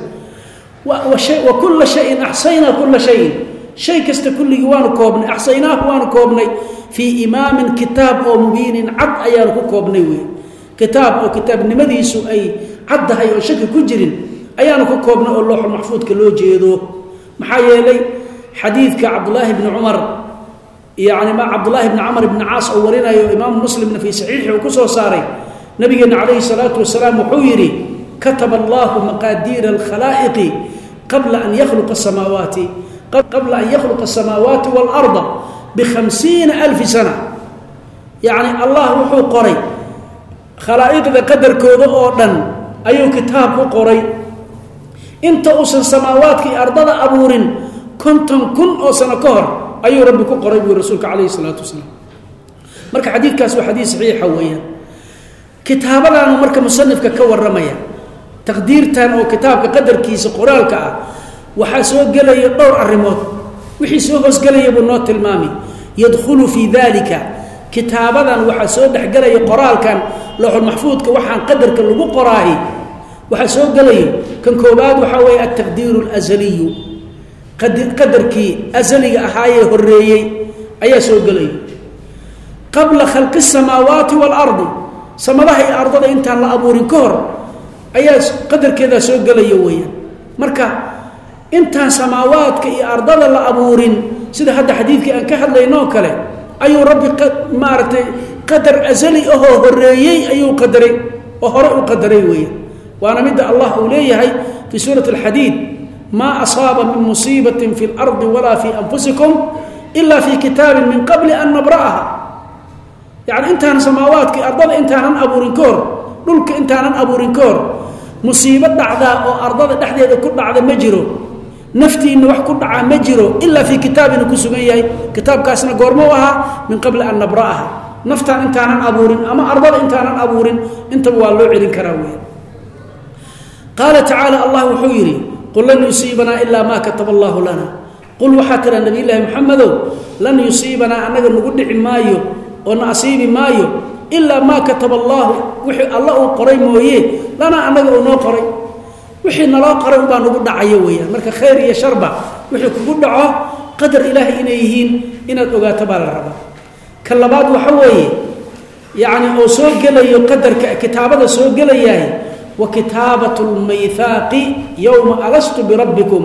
Speaker 1: wa kulla shayin axsaynaa kulla shayin shay kasta kulligii waanu koobnay axsaynaahu waanu koobnay fii imaamin kitaab oo mubiinin cad ayaanu ku koobnay wey kitaab oo kitaabnimadiisu ay caddahay oo shaki ku jirin ayaanu ku koobnay oo looxul maxfuudka loo jeedo maxaa yeelay xadiidka cabdulaahi bni cumar yani ma cabdulaahi bni camr bni caas oo warinayo imaamu muslimna fii saxiixi uu ku soo saaray nabigeena calayhi salaatu wasalaam wuxuu yidhi kataba allahu maqaadiira alkhalaa'iqi qabla an yakhluqa samaawaati qabla an yakhluqa asamaawaati waalarda bikhamsiina alfi sana yacni allah wuxuu qoray khalaa'iqda qadarkooda oo dhan ayuu kitaab ku qoray inta uusan samaawaadka iyo ardada abuurin konton kun oo sano ka hor ayuu rabbi ku qoray buu rasuulka calayhi salaatu wasalaam marka xadiidkaas waa xadiid saxiixa weeyaan kitaabadaanu marka musanifka ka warramaya taqdiirtan oo kitaabka qadarkiisa qoraalka ah waxaa soo gelaya dhowr arrimood wixii soo hoosgelaya buu noo tilmaamay yadkhulu fii dalika kitaabadan waxaa soo dhexgelaya qoraalkan looxul maxfuudka waxaan qadarka lagu qoraahi waxaa soo gelaya kan koobaad waxaa weeye altaqdiiru alazaliyu qadarkii azaliga ahaayee horeeyey ayaa soo gelaya qabla khalqi asamaawaati waalardi samadaha iyo ardada intaan la abuurin ka hor ayaa qadarkeedaa soo gelaya weeyaan marka intaan samaawaadka iyo ardada la abuurin sida hadda xadiidkii aan ka hadlaynoo kale ayuu rabbi maaragtay qadar azali ahoo horeeyey ayuu qadaray oo hore u qadaray weeyaan waana midda allah uu leeyahay fii suurati alxadiid maa asaaba min musiibatin fi lardi walaa fii anfusikum ila fii kitaabin min qabli an nabra'aha yacni intaanan samaawaadka iyo ardada intaanan abuurin ka hor dhulka intaanan abuurin ka hor musiibo dhacdaa oo ardada dhexdeeda ku dhacda ma jiro naftiinna wax ku dhacaa ma jiro ilaa fii kitaabina ku sugan yahay kitaabkaasna goormo u ahaa min qabli an nabra'aha naftaan intaanan abuurin ama ardada intaanan abuurin intaba waa loo celin karaa weya qaala tacaala allah wuxuu yidhi qul lan yusiibanaa ilaa maa kataba allaahu lana qul waxaa tira nabiyllaahi maxamedow lan yusiibanaa annaga nagu dhici maayo oo na asiibi maayo ilaa maa kataba allaahu wixii alla uu qoray mooye lanaa annaga uu noo qoray wixii naloo qoray ubaa nagu dhacayo weeyaan marka khayr iyo sharba wixii kugu dhaco qadar ilaahay inay yihiin inaad ogaato baa la rabaa ka labaad waxa weeye يعني أو سوق لي قدر كتابة سوق لي وكتابة الميثاق يوم ألست بربكم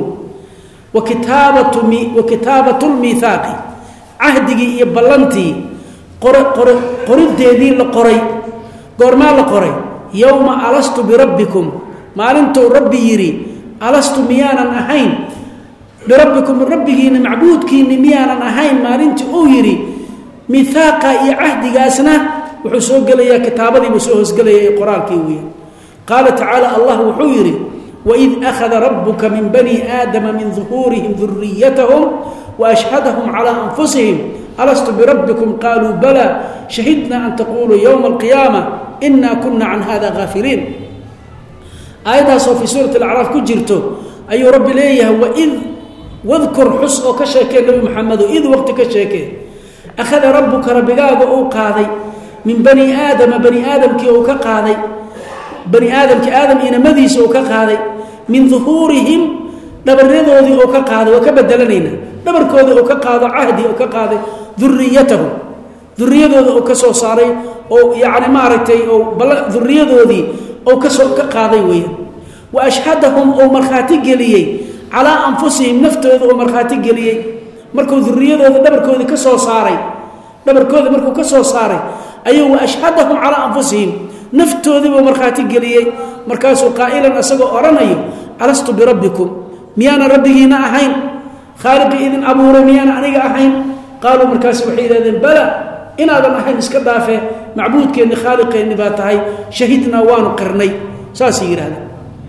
Speaker 1: وكتابة مي وكتابة الميثاق عهدي يبلنتي قر قر قرد ذي القري قرما القري يوم ألست بربكم ما أنتم ربي يري ألست ميانا أهين بربكم ربي معبود كين ميانا أهين ما أنت أويري ميثاق عهدي قاسنا وحسوق لي كتابة بسوس لي قرآن كيوي قال تعالى الله وحيري وإذ أخذ ربك من بني آدم من ظهورهم ذريتهم وأشهدهم على أنفسهم ألست بربكم قالوا بلى شهدنا أن تقولوا يوم القيامة إنا كنا عن هذا غافلين آياتها في سورة الأعراف كجرته أي رب ليه وإذ واذكر حسن كشاكي النبي محمد إذ وقت كشاكي أخذ ربك ربك أو قاضي من بني آدم بني آدم كي أو كقاضي بني آدم كآدم إنا مذيس أو كقاضي من ظهورهم دبرذودي أو كقاضي وكبدلنينا دبركودي أو كقاضي عهدي أو كقاضي ذريتهم ذريتهم أو كسو صاري أو يعني مارتي أو بل ذريتهم أو كسو كقاضي ويا وأشهدهم أو مرخاتي قليي على أنفسهم نفتهم أو مرخاتي قليي مركو ذريتهم دبركودي كسو صاري دبركودي مركو كسو صاري أيوة وأشهدهم على أنفسهم نفتوذي ومرخاتي قليي مركاسو قائلا أسقو أرانيو ألست بربكم ميانا ربينا أحين خالق إذن أبو رميانا أنيق أحين قالوا مركاسي وحيدا إذن بلى إن هذا أحين اسكدافه معبود كأني خالق إني باتهاي شهدنا وانو قرني ساسير هذا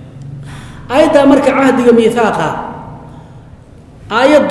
Speaker 1: آية مركا عهدي ميثاقا آية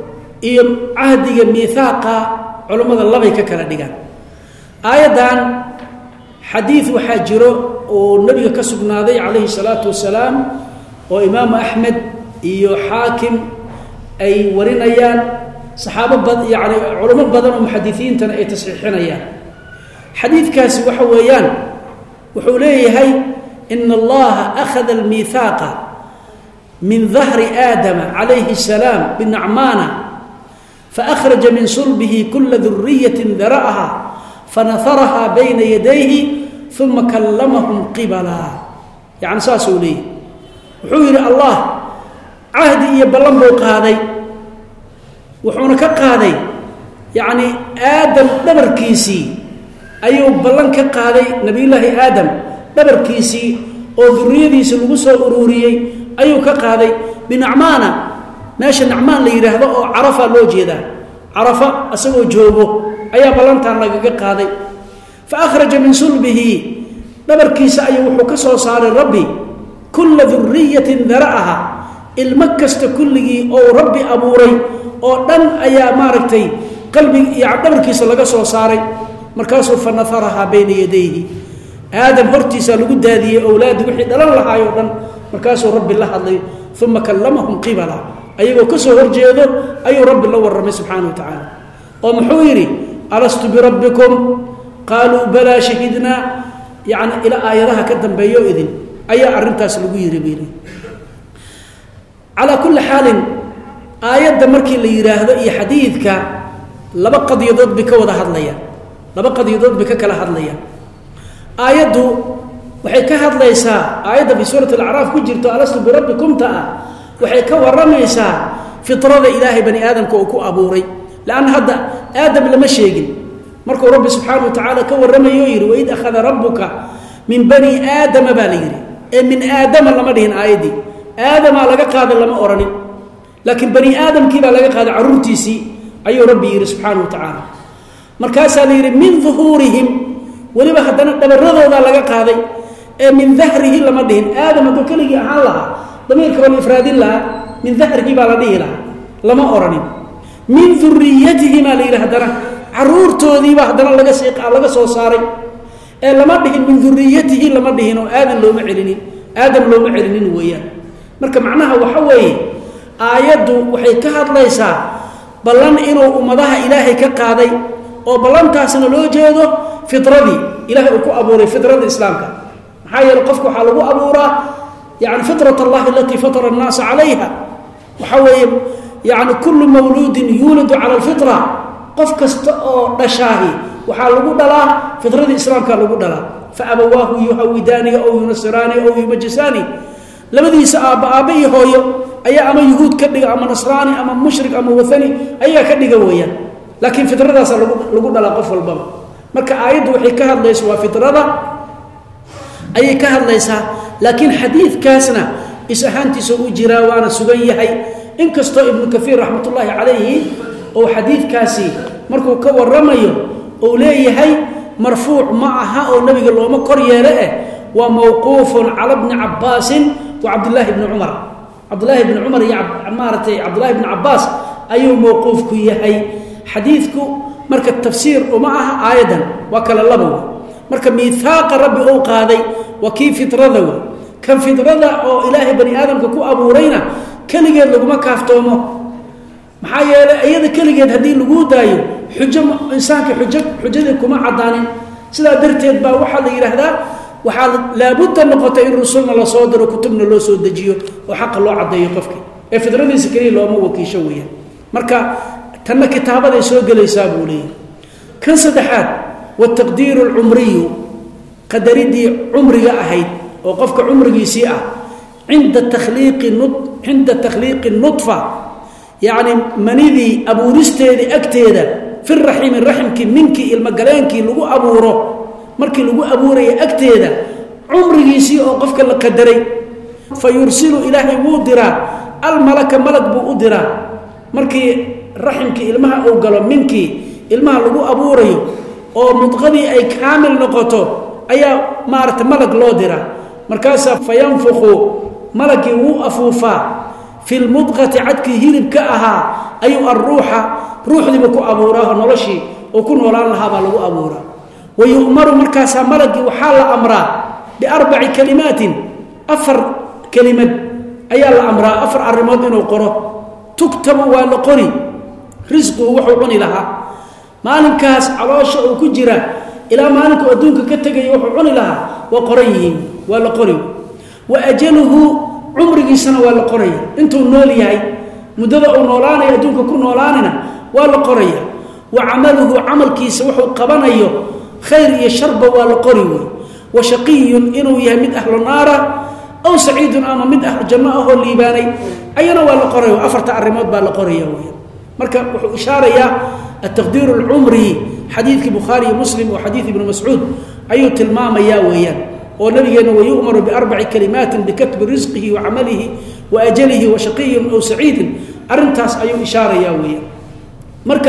Speaker 1: عهدي ميثاقا علماء الله بيككلا ديغان آية دان حديث وحاجره والنبي كسبناذي عليه الصلاة والسلام وإمام أحمد إيو حاكم أي ورنيان صحابة بض يعني علماء بدن ومحدثين تنا تصحيحنيان حديث كاسي وحويان وحوليه هي إن الله أخذ الميثاق من ظهر آدم عليه السلام بالنعمان فأخرج من صلبه كل ذرية ذرأها فنثرها بين يديه ثم كلمهم قبلا يعني ساسوا لي وحوير الله عهدي يبلن بو قادي وحونا كقادي يعني آدم دبركيسي أيو بلن كقادي نبي الله آدم دبركيسي أو ذريديس لغو سو أروريي أيو كقادي بنعمانا ماشي النعمان اللي يرهده أو عرفة لو جيدا عرفة أسوه جوبه أيا بلنتان لغا قادي فأخرج من صلبه دبركيس أي وحو كسو صار ربي كل ذرية ذرأها المكست كله أو ربي أبوري أو دن أيا ماركتي قلبي يعني دبركيس لغا سو صاري مركاسو فنثرها بين يديه آدم هرتيس لغو دادي أولاد وحي دلان لها يودن مركاسو ربي الله الله ثم كلمهم قبلا أيو كسو هرجيدو أيو ربي الله ورمي سبحانه وتعالى ومحويري ألست بربكم قالوا بلى شهدنا يعني إلى آياتها كدن بيو إذن أي أرنتاس لغوي ربيني على كل حال آيات دمركي اللي يراهد إي حديثك لبقض يضد بك وذا هدليا لبقض يضد بك كلا هدليا آيات وحيك هدليسا آيات في سورة الأعراف كجرت ألست بربكم تا وحيك ورميسا فطرة إلهي بني آدم كوكو أبوري لأن هذا آدم لما شيقين مركو ربي سبحانه وتعالى كورما يوير وإذ أخذ ربك من بني آدم باليري من آدم لما دهن آيدي آدم لقى قادة لما أرني لكن بني آدم كيبا لقى قادة عرورتيسي أي ربي يري سبحانه وتعالى مركاسا ليري من ظهورهم ولما حدنا دبرده ذا لقى قادة من ظهره لما دهن آدم دو كلي أحان لها ضمير كون إفراد الله من ظهره بالده لها لما أرني من ذريته ما ليري حدنا عرورتودي وحدنا لغا سيق لغا سو ساري ee lama dhihin min dhurriyatihi lama dhihin oo aadan loo macelinin aadan loo macelinin weeyaan marka macnaha waxa weeye aayadu waxay ka hadlaysaa ballan inuu ummadaha ilaahay ka qaaday oo ballantaasna loo jeedo fitradii ilaahay uu ku abuuray fitrada islaamka maxaa yeelay qofku waxa lagu abuuraa yani fitrat allah allati fatara an-nas alayha waxa weeye yani kullu mawludin yuladu ala al-fitra qof kasta oo dhashaahi waxaa lagu dhalaa fitradii islaamka lagu dhalaa fa abawaahu yuhawidaani aw yunasiraani aw yumajisani labadiisa aabba aabba iyo hooyo ayaa ama yuhuud ka dhiga ama nasraani ama mushrik ama wathani ayaa ka dhiga weeyaan laakiin fitradaas lagu lagu dhalaa qof walba marka aayaddu waxay ka hadlaysaa waa fitrada ayay ka hadlaysaa laakiin xadiidkaasna is ahaantiisa uu jiraa waana sugan yahay inkastoo ibnu kathiir raxmatullaahi calayhi oo xadiidkaasi markuu ka warramayo uu leeyahay marfuuc ma aha oo nabiga looma kor yeelo eh waa mawquufun cala bni cabbaasin wa cabdillaahi bni cumar cabdillaahi bni cumar iyo maaratay cabdullaahi bni cabbaas ayuu mawquuf ku yahay xadiidku marka tafsiir uma aha aayadan waa kala laba wey marka miihaaqa rabbi uu qaaday waa kii fitrada wey kan fitrada oo ilaahay bani aadamka ku abuurayna keligeed laguma kaaftoomo maxaa yeelay iyada keligeed haddii lagu daayo xujo insaanka xujo xujadii kuma caddaanin sidaa darteed baa waxaa la yidhaahdaa waxaa laabudda noqotay in rusulna la soo diro kutubna loo soo dejiyo oo xaqa loo caddeeyo qofkii ee fidradiisa keliya looma wakiisho weeyaan marka tanna kitaabaday soo gelaysaa buu leeyahy kan saddexaad wataqdiiru alcumriyu qadaridii cumriga ahayd oo qofka cumrigiisii ah cinda takhliiqi nud cinda takhliiqi nudfa yacni manidii abuuristeedii agteeda fi raximi raximkii minkii ilmogaleenkii lagu abuuro markii lagu abuuraya agteeda cumrigiisii oo qofka la qadaray fa yursilu ilaahay wuu diraa almalaka malag buu u diraa markii raximkii ilmaha uu galo minkii ilmaha lagu abuurayo oo mudqadii ay kaamil noqoto ayaa maarata malag loo diraa markaasaa fa yanfuqu malagii wuu afuufaa fi lmudqati cadkii hilibka ahaa ayuu alruuxa ruuxdiiba ku abuuraaho noloshii oo ku noolaan lahaabaa lagu abuuraa wa yu'maru markaasaa malagii waxaa la amraa biarbaci kalimaatin afar kelimad ayaa la amraa afar arrimood inuu qoro tugtabu waa la qori risquhu wuxuu cuni lahaa maalinkaas caloosha uu ku jira ilaa maalinkuu adduunka ka tegaya wuxuu cuni lahaa waa qoran yihiin waa la qori wa ajaluhu cumrigiisana waa la qoraya intuu nool yahay muddada uu noolaanayo adduunka ku noolaanina waa la qoraya wa camaluhu camalkiisa wuxuu qabanayo khayr iyo sharba waa la qori wey wa shaqiyun inuu yahay mid ahlu naara aw saciidun ama mid ahlu janno ahoo liibaanay ayana waa la qoraya afarta arrimood baa la qoraya wey marka wuxuu ishaarayaa ataqdiiru alcumri xadiidkii bukhaari iyo muslim oo xadiid ibnu mascuud ayuu tilmaamayaa weeyaan oo nabigeenna wayu'maru biarbaci kalimaatin bikatbi risqihi wa camalihi wa ajalihi wa shaqiyun aw saciidin arrintaas ayuu ishaarayaa weeyaan marka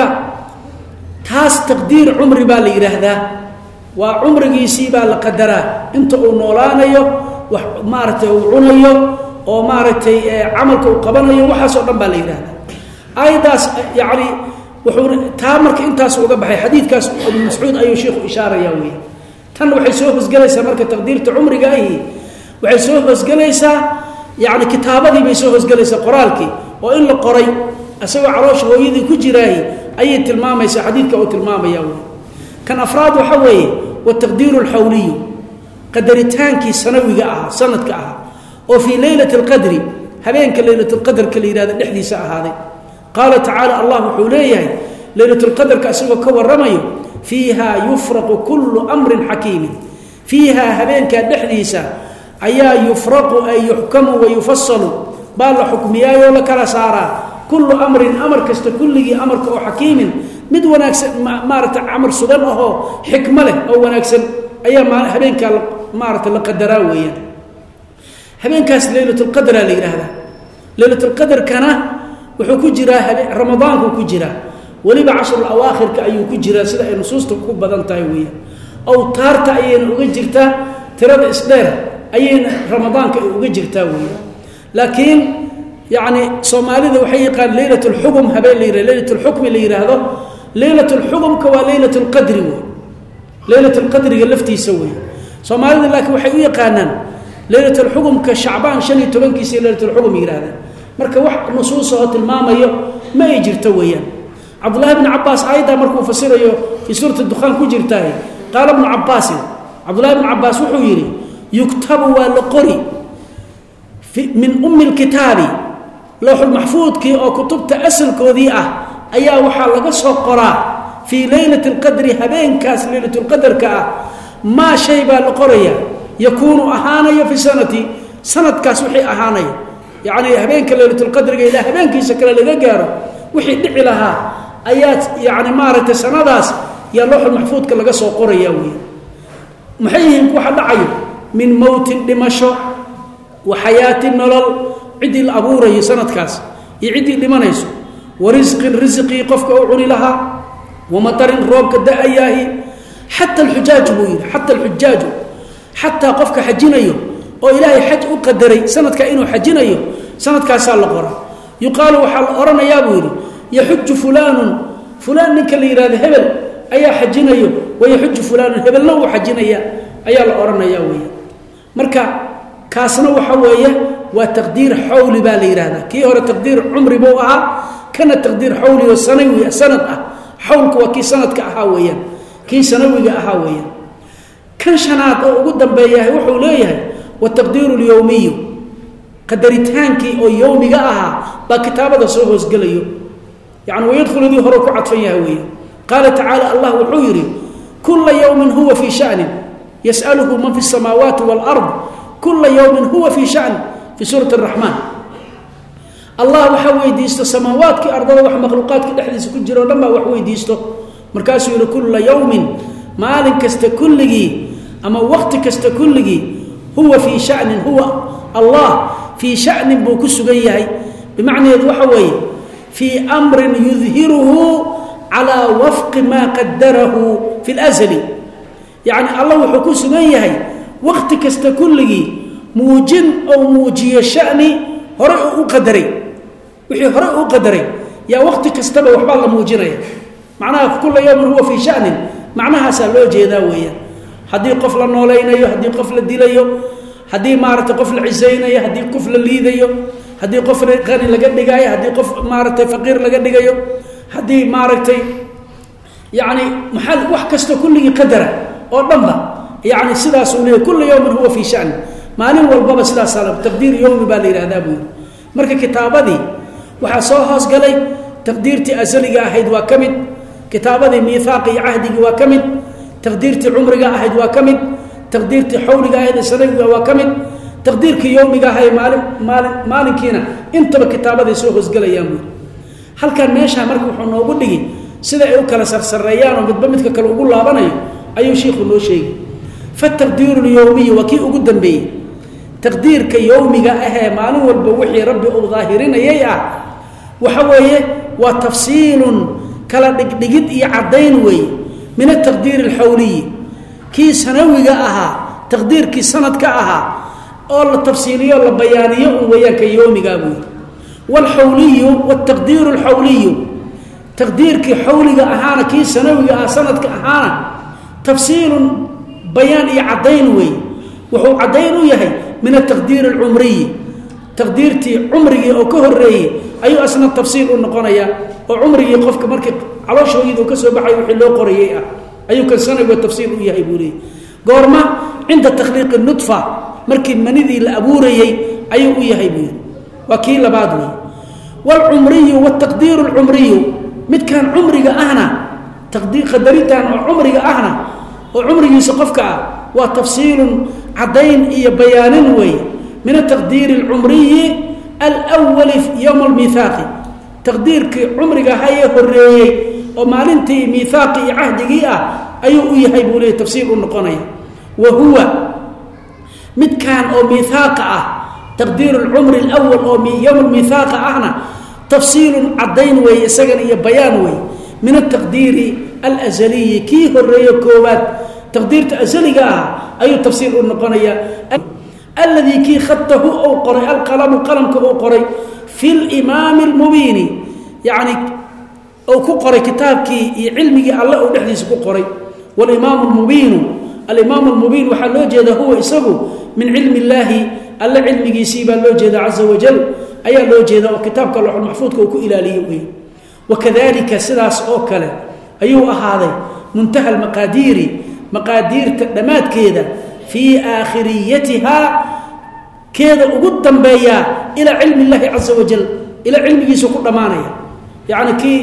Speaker 1: taas taqdiir cumri baa la yidhaahdaa waa cumrigiisii baa la qadaraa inta uu noolaanayo wax maaragtay uu cunayo oo maaragtay camalka uu qabanayo waxaasoo dhan baa la yidhaahdaa aayaddaas yacni wuxuu taa marka intaas uga baxay xadiidkaas ibnu mascuud ayuu sheikhu ishaarayaa weeyaan tan waxay soo hoosgelaysaa marka taqdiirta cumriga ahi waxay soo hoosgelaysaa yacni kitaabadii bay soo hoosgelaysaa qoraalkii oo in la qoray isagoo caloosha hooyadii ku jiraahi ayay tilmaamaysaa xadiidka uu tilmaamaya wey kan afraad waxa weeye wataqdiiru alxawliyu qadaritaankii sanawiga ahaa sanadka ahaa oo fii leylati alqadri habeenka leylat alqadarka la yidhahda dhexdiisa ahaaday qaala tacaala allah wuxuu leeyahay leylat alqadarka isagoo ka warramayo fiiha yufraqu kullu amrin xakiimin fiihaa habeenkaa dhexdiisa ayaa yufraqu ay yuxkamu wa yufasalu baa la xukmiyaayoo la kala saaraa kullu amrin amar kasta kulligii amarka oo xakiimin mid wanaagsan maarata amar sugan ahoo xikmo leh oo wanaagsan ayaa habeenkaa maarata la qadaraa weeyaan habeenkaas leylatulqadraa la yidhaahdaa leylatulqadarkana wuxuu ku jiraa ramadaanku ku jiraa weliba cashrul awaakhirka ayuu ku jiraa sida ay nusuusta ku badan tahay weeyaan awtaarta ayayna uga jirtaa tirada isdheer ayayna ramadaanka ay uga jirtaa weeyaan laakiin yacni soomaalida waxay yaqaan leylat lxugum habeen la yihah leylat lxukmi la yidhaahdo leylat lxugumka waa leylat lqadri wey leylat lqadriga laftiisa wey soomaalida laakiin waxay u yaqaanaan leylat lxugumka shacbaan shan iyo tobankiisa leylat lxugum yidhahdaan marka wax nusuusahoo tilmaamayo ma ay jirto weeyaan cabdullahi bni cabaas aayaddaa markuu fasirayo fii suurati dukhaan ku jirtahay qaala bnu cabaasin cabdullahi bni cabaas wuxuu yidhi yuktabu waa la qori min ummi lkitaabi lowxulmaxfuudkii oo kutubta asalkoodii ah ayaa waxaa laga soo qoraa fii laylati alqadri habeenkaas laylatulqadarka ah maa shay baa la qoraya yakuunu ahaanaya fi sanati sanadkaas wixii ahaanaya yacni habeenka laylatulqadriga ilaa habeenkiisa kale laga gaaro wixii dhici lahaa ayaad yacni maaragtay sanadaas yaa looxul maxfuudka laga soo qoraya wey maxay yihiin waxa dhacayo min mowtin dhimasho wa xayaatin nolol ciddii la abuurayo sanadkaas iyo ciddii dhimanayso wa risqin risqii qofka u cuni lahaa wa matarin roobka da-ayaahi xata alxujaaju buu yidhi xata alxujaaju xataa qofka xajinayo oo ilaahay xaj u qadaray sanadka inuu xajinayo sanadkaasaa la qora yuqaalu waxaa la odhanayaa buu yidhi yaxuju fulaanun fulaan ninka la yidhahdo hebel ayaa xajinayo wayaxuju fulaanun hebelna uu xajinaya ayaa la odhanayaa weya marka kaasna waxa weeye waa taqdiir xawli baa la yidhahdaa kii hore taqdiir cumri buu ahaa kana taqdiir xawli oo sanawi sanad ah xawlku waa kii sanadka ahaa weeyaan kii sanawiga ahaa weeyaan kan shanaad oo ugu dambeeyahay wuxuu leeyahay wataqdiiru lyowmiyu qadaritaankii oo yowmiga ahaa baa kitaabada soo hoosgelayo yani wayadkhuludii hore ku cadfan yahay weeye qaala tacaala allah wuxuu yidhi kula yowmin huwa fii shanin yas'aluhu man fi الsamaawaati wاlard kula yowmin huwa fii shan fii suurati الraxmaan allah waxa weydiisto samaawaadkii ardada wax makhluuqaadka dhexdiisa ku jiro o dhan baa wax weydiisto markaasuu yidhi kula yowmin maalin kasta kulligii ama waqti kasta kulligii huwa fii shanin huwa allah fii shanin buu ku sugan yahay bimacnaheedu waxa weeye fii amrin yudhiruhu calaa wafqi maa qadarahu fi اlazli yacni allah wuxuu ku sugan yahay waqti kasta kulligii muujin ou muujiyo shani hore uu u qadaray wixii hore uu qadaray yaa waqti kastaba waxbaa la muujinaya macnaha kula yowmin huwa fii shanin macnahaasaa loo jeedaa weeyaan haddii qof la noolaynayo haddii qof la dilayo haddii maaragtay qof la cisaynayo haddii qof la liidayo haddii qof qani laga dhigayo haddii qof maaragtay faqiir laga dhigayo haddii maaragtay yacni maxaa wax kasta kulligii qadara oo dhanba yani sidaasuu leeyahy kula yowmin huwa fii shani maalin walbaba sidaasaa taqdiir yowmi baa la yidhahdaa buu yidhi marka kitaabadii waxaa soo hoosgalay taqdiirtii asaliga ahayd waa ka mid kitaabadii miihaaqi iyo cahdigii waa ka mid taqdiirtii cumriga ahayd waa ka mid taqdiirtii xawliga ahayd ee sanawiga waa ka mid taqdiirkii yowmiga ahay maalin maalin maalinkiina intaba kitaabaday soo hoosgelayaan buu yidhi halkan meeshaa marka wuxuu noogu dhigi sida ay u kala sarsareeyaan oo midba midka kale ugu laabanayo ayuu shiikhu noo sheegi fataqdiiru lyowmiyi waa kii ugu dambeeyey taqdiirka yowmiga ahee maalin walba wixii rabbi uu daahirinayay ah waxa weeye waa tafsiilun kala dhigdhigid iyo caddayn weeye min ataqdiiri alxawliyi kii sanawiga ahaa taqdiirkii sanadka ahaa oo la tafsiiliyo la bayaaniyo un weeyaanka yowmigaa buu yidhi waalxawliyu waaltaqdiiru alxawliyu taqdiirkii xawliga ahaana kii sanawiga ah sanadka ahaana tafsiilun bayaan iyo caddayn weeye wuxuu caddayn u yahay min ataqdiiri alcumriyi taqdiirtii cumrigii oo ka horeeyey ayuu asna tafsiil u noqonayaa oo cumrigii qofka markii calooshooyida uu ka soo baxay wixii loo qorayey ah ayuu kan sanawiga tafsiil u yahay buu leeyay goorma cinda takhliiqi nudfa markii manidii la abuurayey ayuu u yahay buu yidhi waa kii labaad wey waalcumriyu waaltaqdiiru alcumriyu midkan cumriga ahna qadaritaan oo cumriga ahna oo cumrigiisa qofka ah waa tafsiilun caddayn iyo bayaanin weeye min ataqdiiri alcumriyi alwali yowma almiihaaqi taqdiirkii cumriga hayee horeeyey oo maalintii miihaaqi iyo cahdigii ah ayuu u yahay buu leeyay tafsiil u noqonaya wa huwa midkan oo miihaaqa ah taqdiiru alcumri alawal oo yowma almiihaaqa ahna tafsiilun caddayn weeye isagana iyo bayaan weeye min ataqdiiri alazaliyi kii horeeye koowaad taqdiirta asaliga ah ayuu tafsiil u noqonaya alladii kii khatahu uu qoray alqalamu qalamka uu qoray fi limaami almubiini yacni uu ku qoray kitaabkii iyo cilmigii alle uu dhexdiisa ku qoray walimaamu almubiinu alimaamu almubiin waxaa loo jeedaa huwa isagu min cilmi illaahi alle cilmigiisii baa loo jeeda caza wajal ayaa loo jeeda oo kitaabka looxulmaxfuudka uu ku ilaaliyo wey wakadalika sidaas oo kale ayuu ahaaday muntaha almaqaadiiri maqaadiirta dhammaadkeeda fii aakhiriyatihaa keeda ugu dambeeyaa ilaa cilmi illaahi caza wajal ilaa cilmigiisa ku dhammaanaya yacni kii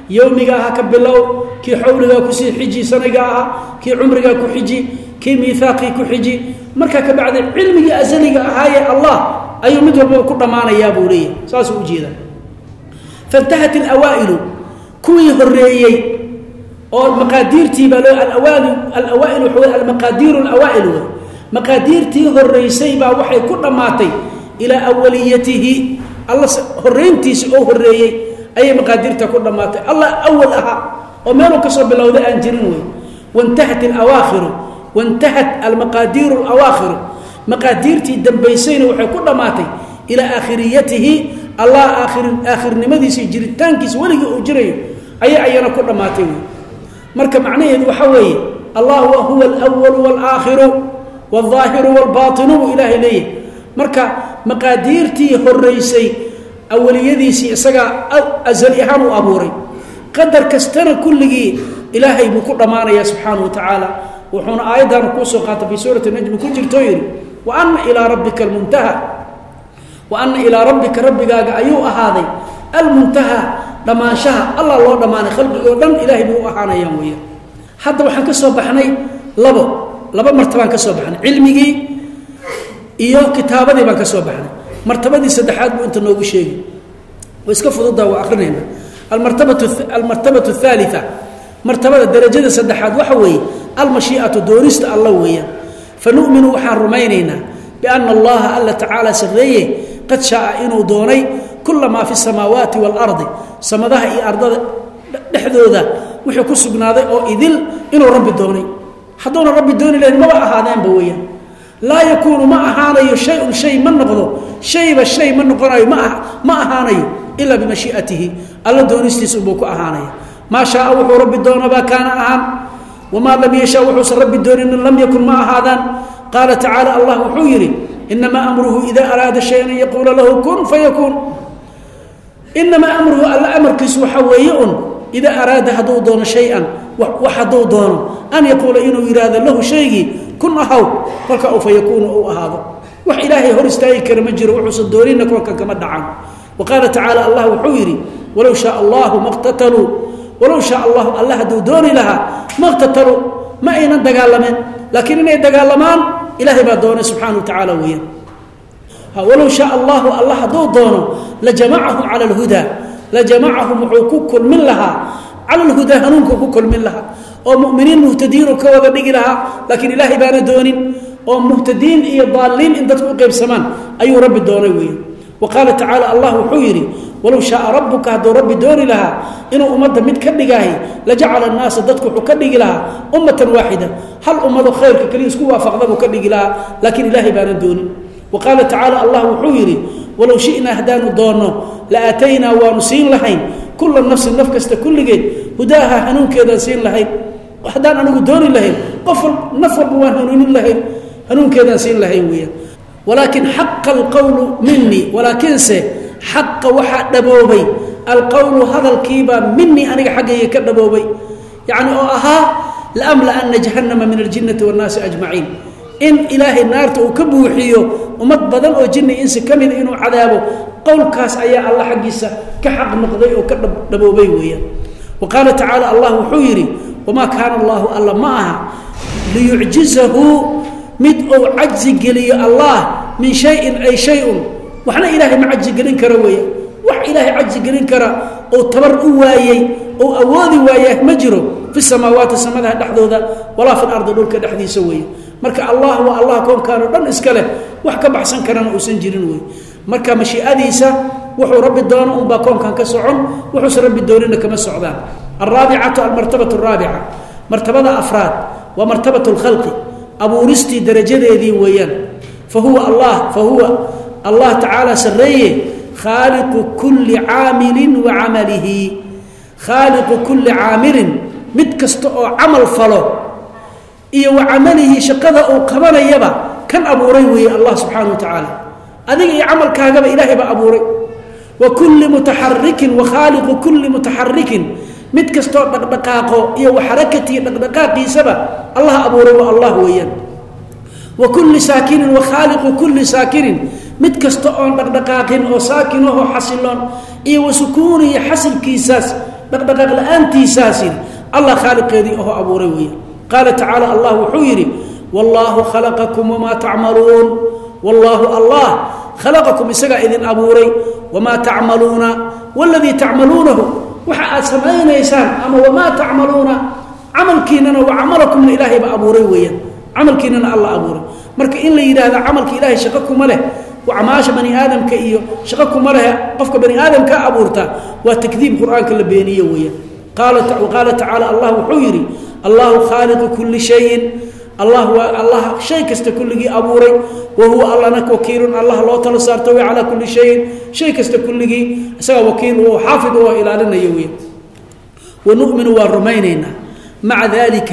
Speaker 1: yowmiga aha ka bilow kii xawliga ku sii xiji sanaga aha kii umriga ku xiji kii miisaaqi ku xiji marka ka bacdi cilmiga azaliga ahaaye allah ayu mid walba ku dhamaanaya buu leeyahay saas u jeeda fantahat alawaail kuwii horeeyay oo maqaadirtii baa alawaail alawaail huwa almaqadir alawaail maqaadirtii horeysay baa waxay ku dhamaatay ila awwaliyatihi allah horeyntiisa oo horeeyay ay maqaadirta ku dhamaatay allah awwal aha oo meelo ka soo bilowday aan jirin way wantahat alawaakhir wantahat almaqadir alawaakhir maqaadirtii dambaysayna waxay ku dhamaatay ila aakhiriyatihi allah aakhir aakhirnimadiisa jiritaankiisa waliga uu jiray ay ayana ku dhamaatay marka macnaheedu waxa weeye allah huwa al-awwal wal-aakhir wal-dhaahir wal-baatin ilaahi leeyahay marka maqaadirtii horeysay awliyadiisi isaga azali ahaan u abuuray qadar kastana kulligi ilaahay buu ku dhamaanaya subhanahu wa ta'ala wuxuuna aayadan ku soo qaatay fi suurati an-najm ku jirto yiri wa anna ila rabbika al-muntaha wa anna ila rabbika rabbigaaga ayuu ahaaday al-muntaha dhamaanshaha allah loo dhamaanay khalqiga oo dhan ilaahay buu ahaanayaan weeyo hadda waxaan ka soo baxnay labo laba martabaan ka soo baxnay cilmigi iyo kitaabadii baan ka soo baxnay martabadii saddexaad buu inta noogu sheegay way iska fududaa waa akhrinayna almartabatu almartabatu thalitha martabada darajada saddexaad waxa weeye almashii'atu doorista allah weeyaan fanu'minu waxaan rumaynaynaa bi anna allah alla ta'ala sirriye qad sha'a inuu doonay kulla ma fi samaawaati wal ardi samadaha iyo ardada dhexdooda wixii ku sugnaaday oo idil inuu rabbi doonay haddana rabbi doonay leeyahay ma ahaadeen ba weeyaan لا يكون ما أهاني شيء شيء من نقضه شيء بشيء من نقضه ما ما أهاني إلا بمشيئته الله دون استسبوك أهاني ما شاء وحو رب الدون ما كان أهان وما لم يشاء وحو رب الدون إن لم يكن ما هذا قال تعالى الله حيري إنما أمره إذا أراد شيئا يقول له كن فيكون إنما أمره الأمر كسو حويئ إذا أراد هدو دون شيئا وحدو دون أن يقول إنه إراد له شيء كن أهو فلك أو فيكون أو أهذا وح إلهي هرستاي كرمجر وحس الدورين كوكا كما دعان وقال تعالى الله حيري ولو شاء الله ما اقتتلوا ولو شاء الله الله دو دون لها ما اقتتلوا ما إن دقالمان لكن إن دقالمان إلهي با دونه سبحانه وتعالى ويا ولو شاء الله الله دو دونه لجمعهم على الهدى لجمعهم حقوق من لها على الهدى هنونك حقوق من لها oo mu'miniin muhtadiin ka wada dhigi laha laakiin ilaahi baana doonin oo muhtadiin iyo daalliin in dadku qaybsamaan ayuu rabbi doonay weeyo waqala ta'ala allah wuxuu yiri walaw sha'a rabbuka hadu rabbi dooni laha inuu umada mid ka dhigaahay la ja'ala an-nas dadku wuxuu ka dhigi laha ummatan waahida hal ummadu khayrka kaliya isku waafaqda buu ka dhigi laha laakiin ilaahi baana doonin waqala ta'ala allah wuxuu yiri walaw shi'na hadanu doono la atayna wa nusin lahayn kullu nafsin nafkasta kulligeed hudaha hanuunkeeda siin lahayn hadaan anigu dooni lahayn qof nafar buu hanuunin lahayn hanuunkeeda siin lahayn weeyo walakin haqqa alqawlu minni walakin se haqqa waxa dhaboobay alqawlu hadalkiiba minni aniga xaqayga ka dhaboobay yaani oo aha la amla an jahannama min aljinnati wan nas ajma'in in ilaahi naarta uu ka buuxiyo umad badan oo jinni insi kamid inuu cadaabo qowlkaas ayaa allah xaqiisa ka xaq noqday oo ka dhaboobay weeyo وقال تعالى الله حيري وما كان الله الا معها ليعجزه مد او عجز قلي الله من شيء اي شيء وحنا الهي معجز قلين كرويه وح الهي عجز قلين كرا او تبر وايي او اودي وايي مجرو في السماوات السماء دحدودا ولا في الارض دولك دحديسه ويه marka allah wa allah koon kaano dhan iska leh wax ka baxsan karana oo san jirin way marka mashii'adiisa wuxuu rabbi doono un ba koon kan ka socon wuxuu rabbi doonina kama socdaan الرابعه المرتبه الرابعه مرتبه افراد ومرتبه الخلق ابو رستي درجهدي ويان فهو الله فهو الله تعالى سريه خالق كل عامل وعمله خالق كل عامل متكستو عمل فلو iyo amalihi shaqada uu qabanayaba kan abuuray weey Allah subhanahu wa ta'ala adiga iyo amalkaaga ilaahay ba abuuray wa kulli mutaharrikin wa khaliqu kulli mutaharrikin mid kasto dhaqdhaqaaqo iyo harakati dhaqdhaqaaqiisaba Allah abuuray wa Allah weeyaan wa kulli saakinin wa khaliqu kulli saakinin mid kasto oo dhaqdhaqaaqin oo saakin oo xasiloon iyo sukuuni hasilkiisas دقدق لأنتي ساسين الله خالق يدي أهو أبو روية قال تعالى الله وحيري والله خلقكم وما تعملون والله الله خلقكم إسقى إذن أبوري وما تعملون والذي تعملونه وحا سمعين إيسان أما وما تعملون عمل كيننا وعملكم لإلهي بأبوري ويا عمل كيننا الله أبوري مرك إن لي هذا عملك إلهي شقكم له وعماش بني آدم كإيو شقكم له قفك بني آدم كأبورتا وتكذيب قرآن كل بينية ويا قال وقال تعالى الله حيري الله خالق كل شيء الله الله شيء كست كل جي أبوري وهو الله نك وكيل الله لا تلصارتوي على كل شيء شيء كست كل جي سوى وكيل وهو حافظ وهو إلى لنا يوي ونؤمن والرميننا مع ذلك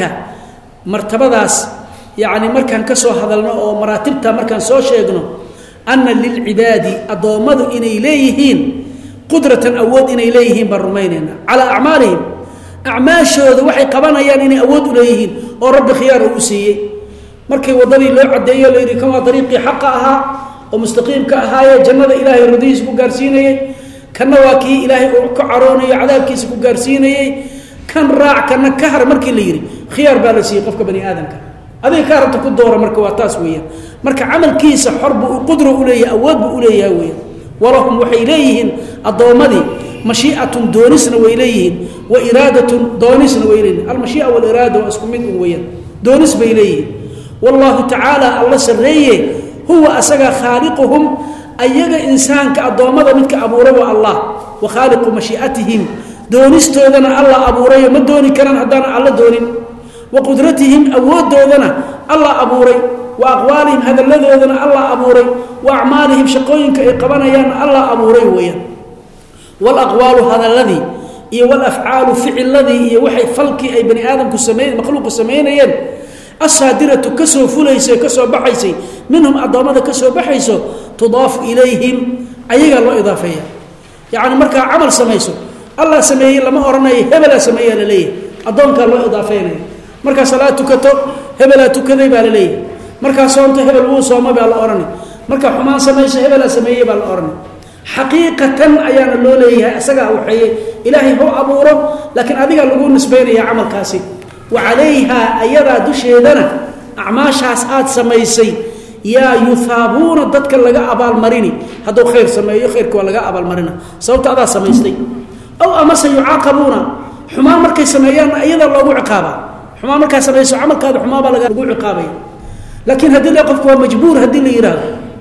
Speaker 1: مرتبة داس يعني مركان كسو هذا أو مراتبته مركان سو شيءنا أن للعباد أضامد إن إليهين قدرة أود إن إليهين بالرميننا على أعمالهم أعماشooda waxay qabanayaan inay awood u leeyihiin oo rabbi khiyaar u siiyay markay wadadii loo cadeeyo leeyahay kama dariiqi xaq aha oo mustaqiim ka ahaaye jannada ilaahay radiis ku gaarsiinayay kana waa kii ilaahay uu ka caroonayo cadaabkiisa ku gaarsiinayay kan raac kana ka har markii la yiri khiyaar baa la siiyay qofka bani aadamka adiga ka rabto ku dooro marka waa taas weeyaan marka amalkiisa xorbu u qudro u leeyahay awood u leeyahay weeyaan walahum waxay leeyihiin adoomadii مشيئة دونسنا وإليهن وإرادة دونسنا وإليهن المشيئة والإرادة وأسكمت ويا دونس بإليهن والله تعالى الله سريه هو أسقى خالقهم أيها إنسان كأضوامضة منك أبو روى الله وخالق مشيئتهم دونس تودنا الله أبو ري ما دوني كان هدانا الله دوني وقدرتهم أود دودنا الله أبو ري وأقوالهم هذا الذي دودنا الله أبو ري وأعمالهم شقوين كإقبانا يان الله أبو ري ويا والأقوال هذا الذي إيه والأفعال فعل الذي إيه وحي فلكي أي بني آدم كسمين مخلوق كسمين ين الصادرة كسو فليسي كسو بحيسي منهم أضامة كسو بحيسو تضاف إليهم أيها الله إضافية يعني مركا عمل سميسو الله سميه لما أرنيه هبلا سميه لليه أضامك الله إضافية مركا صلاة كتو هبلا تكذب لليه مركا صومت هبل وصو ما بالله أرني مركا حمان سميسو هبلا سميه بالله أرني حقيقة أيانا اللوليها أسقى وحيه إلهي هو أبوره لكن أذيك اللقون نسبين يا عمل كاسي وعليها أيضا دشيدنا أعماشها سآت سميسي يا يثابون الضدك اللقاء أبا المريني هذا خير سميه خير كوا لقاء أبا المرينة سوت هذا سميسي أو أما سيعاقبون حمام مركي سميانا أيضا الله عقابا حمام مركي سميسو عمل كذا حمام لقاء عقابا لكن هدي يقف مجبور هدي اللي يراد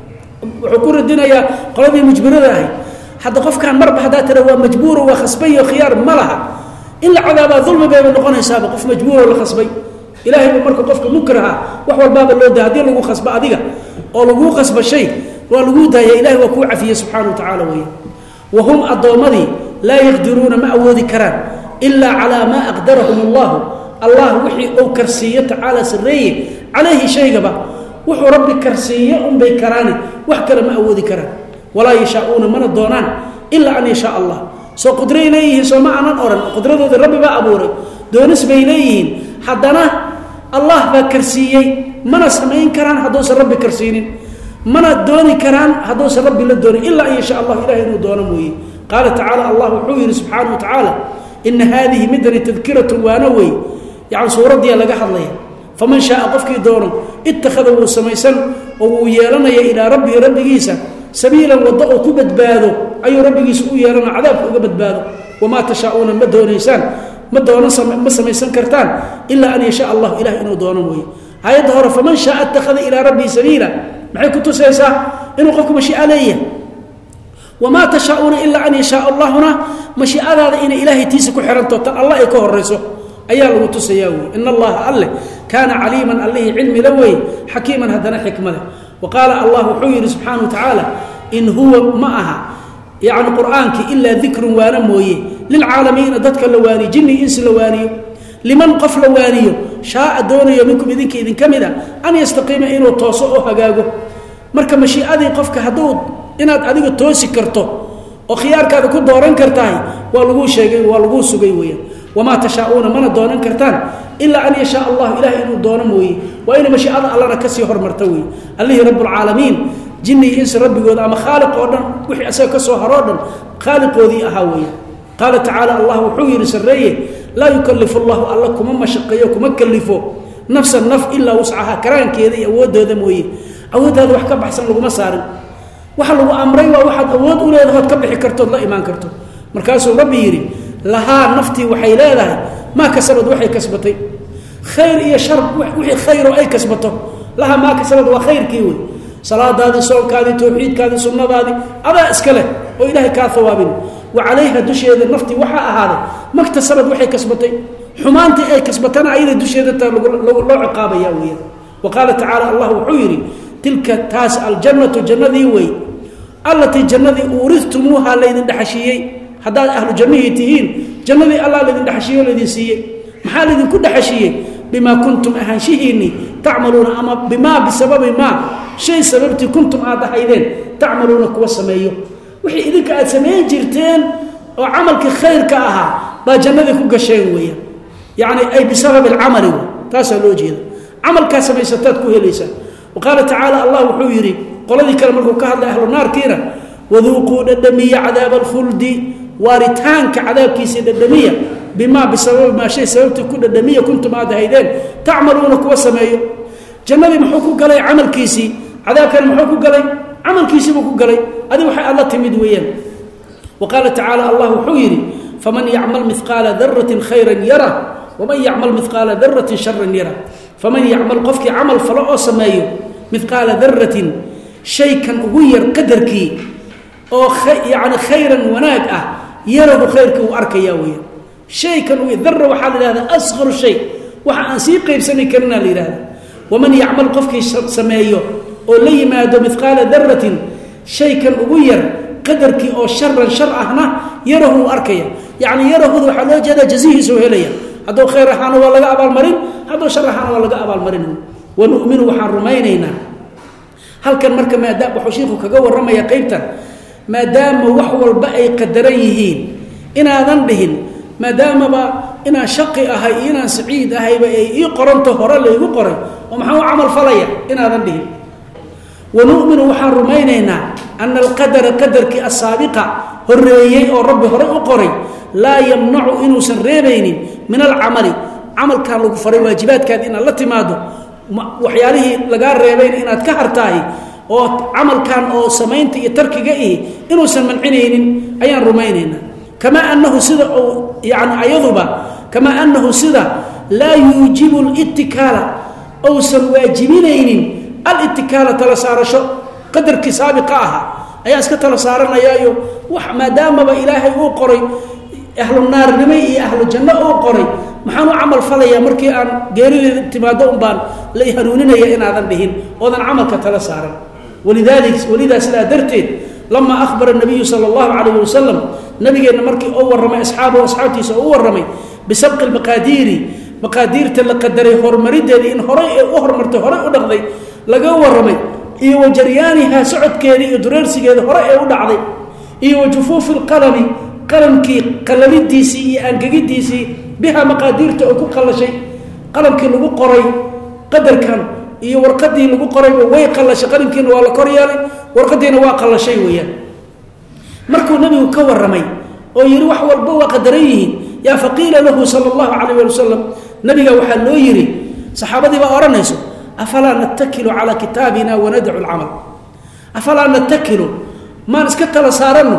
Speaker 1: وحكور الدنيا قلبي مجبر ذاهي حتى قف كان مربع هذا ترى هو مجبور وخصبي وخيار ملها إلا عذاب ظلم بين النقطة سابق قف مجبور ولا خصبي إلهي بمرك قفك مكرها وحول باب اللي ده هذه لو خصب أديها أو لو خصب شيء ولو ده يا إلهي وكوع فيه سبحانه وتعالى وياه وهم الضوامضي لا يقدرون ما أود كران إلا على ما أقدرهم الله الله وحي أو كرسية على سرية عليه شيء بقى وحو ربي كرسية أم بيكراني وحكر ما أودي كران ولا يشاءون من الدونان إلا أن يشاء الله سو قدري إليه سو معنا أوران قدرته الرب با أبوري دونس بإليهن حدنا الله با كرسية من سمين كران حدوس ربي كرسيين من الدوني كران حدوس ربي للدوني إلا أن يشاء الله إلهي ندونا موي قال تعالى الله حوير سبحانه وتعالى إن هذه مدري تذكرة وانوي يعني صورة دي لقى حظية فمن شاء قفكي دونه اتخذه سميسا ويالنا إلى ربي ربي جيسا سبيلا وضعه كبد باده أي ربي جيسا ويالنا عذاب كبد باده وما تشاءون مدون إنسان مدون سميسا كرتان إلا أن يشاء الله إله إنه دونه موي هاي ظهر فمن شاء اتخذ إلى ربي سبيلا معي كنت سيسا إنه قفكم مشي عليه وما تشاءون إلا أن يشاء الله هنا مشي على إن إلهي تيسك حرنته الله يكون الرسول أيها المتسياوي إن الله الله كان عليما الله علم لوي حكيما هذا حكمة وقال الله حير سبحانه وتعالى إن هو معها يعني قرآنك إلا ذكر ونموي للعالمين ضدك اللواني جني إنس اللواني لمن قف لواني شاء دوني منكم إذنك إذن كمدا أن يستقيم إنه توصعه هقاقه مركب مشي أذي قفك هدود إناد أذيك توسي كرته وخيارك هذا كل دوران كرتاي والغو شيء والغو سقيوية وما تشاءون من الدوران كرتان إلا أن يشاء الله إله إنه دون موي وإن مشي الله نكسي هر مرتوي الله رب العالمين جني إنس ربي قد أما خالق ودن وحي أساك سو هرودن خالق ذي أهوي qaala tacaala allah wuxuu yidhi sarreeye laa yukallifu allahu alla kuma mashaqeeyo kuma kalifo nafsan naf ilaa wuscaha karaankeeda iyo awooddooda mooye awooddaada wax ka baxsan laguma saarin waxa lagu amray waa waxaad awood u leedahood ka bixi kartood la imaan karto markaasuu rabbi yidhi lahaa naftii waxay leedahay maa kasabad waxay kasbatay khayr iyo shar wixii khayro ay kasbato lahaa maa kasabad waa khayrkii wey salaadaadii soonkaadii towxiidkaadii sunnadaadii adaa iska leh oo ilaahay kaa hawaabin wa calayha dusheeda naftii waxaa ahaaday maktasabad waxay kasbatay xumaantii ay kasbatana ayada dusheeda taa loo ciqaabaya weya wa qaala tacaala allah wuxuu yidhi tilka taas aljannatu jannadii wey allatii jannadii uurihtumuuha laydin dhexashiiyey haddaad ahlu jannihii tihiin jannadii allah laydin dhexashiiye o laydin siiyey maxaa laydinku dhexashiiyey bimaa kuntum ahaanshihiinnii tacmaluuna ama bimaa bisababi maa shay sababtii kuntum aad ahaydeen tacmaluuna kuwa sameeyo wixii idinka aad samayn jirteen oo camalkii khayrka ahaa baa jannadii ku gasheen weeyaan yacni ay bisababi alcamali wey taasaa loo jeeda camalkaa samaysataad ku helaysaa wa qaala tacaala allah wuxuu yidhi qoladii kale markuu ka hadlay ahlu naarkiina waduuquu dhadhamiya cadaaba alkhuldi waaritaanka cadaabkiisii dhadhamiya bimaa bisababi maa shay sababtii ku dhadhamiya kuntum aad ahaydeen tacmaluuna kuwa sameeyo jannadii muxuu ku galay camalkiisii cadaabkani muxuu ku galay camalkiisiibuu ku galay adi waxay alla timid weeyaan wa qaala tacaala allah wuxuu yidhi faman yacmal mihqaala daratin khayran yara waman yacmal mihqaala daratin sharan yara faman yacmal qofkii camal falo oo sameeyo mihqaala daratin shaykan ugu yar qadarkii oo yani khayran wanaag ah yarahu khayrkii uu arkaya weeyaan shaykan ugu dara waxaa la yihahdaa asqaru shay waxa aan sii qaybsani karinaa la yihahda waman yacmal qofkii sameeyo oo la yimaado mihqaala daratin shaykan ugu yar qadarkii oo sharan shar ahna yarahu uu arkaya yacni yarahuda waxaa loo jeedaa jazihiisuu helaya hadduu khayr ahaana waa laga abaalmarin hadduu shar ahaana waa laga abaalmarin wanu'minu waxaan rumaynaynaa halkan marka maadaam wuxuu shiiku kaga warramaya qaybtan maadaama wax walba ay qadaran yihiin inaadan dhihin maadaamaba inaan shaqi ahay iyo inaan saciid ahayba ay ii qoranto hore laygu qoray oo maxaa u camal falaya inaadan dhihin wanu'minu waxaan rumaynaynaa ana alqadara qadarkii asaabiqa horeeyey oo rabbi hore u qoray laa yamnacu inuusan reebaynin min alcamali camalkan lagu faray waajibaadkaada inaad la timaado waxyaalihii lagaa reebayna inaad ka hartaahi oo camalkan oo samaynta iyo tarkiga ihi inuusan mancinaynin ayaan rumaynaynaa kamaa anahu sida uu yani ayaduba kamaa anahu sida laa yuujibu litikaala ousan waajibinaynin alitikaala tala saarasho qadarkii saabiqa ahaa ayaa iska tala saaranayaayo wax maadaamaba ilaahay uu qoray ahlu naarnimo iyo ahlu janno uu qoray maxaan u camal falayaa markii aan geerideeda timaado un baan la hanuuninaya inaadan dhihin oodan camalka tala saaran walidalik walidaa sidaa darteed lamaa ahbara nabiyu sala allahu calayhi wasalam nabigeenna markii uu warramay asxaabahu asxaabtiisa uu warramay bisabqi lmaqaadiiri maqaadiirta la qadaray horumarideedii in horay ee u horumartay horay u dhaqday laga warramay iyo wa jaryaanihaa socodkeedii iyo dureersigeeda hore ee u dhacday iyo wa jufuufi lqalami qalamkii qallalidiisii iyo angegidiisii biha maqaadiirta oo ku qallashay qalamkii lagu qoray qadarkan iyo warqadii lagu qorayba way qallashay qalamkiina waa la kor yeelay warqadiina waa qallashay weeyaan markuu nabigu ka warramay oo yidhi wax walba waa qadaran yihiin yaa faqiila lahu sala allahu calayh ali wasalam nabiga waxaa loo yidhi saxaabadii baa odhanayso afalaa natakilu calaa kitaabina wanadacu lcamal afalaa natakilu maan iska tala saaranno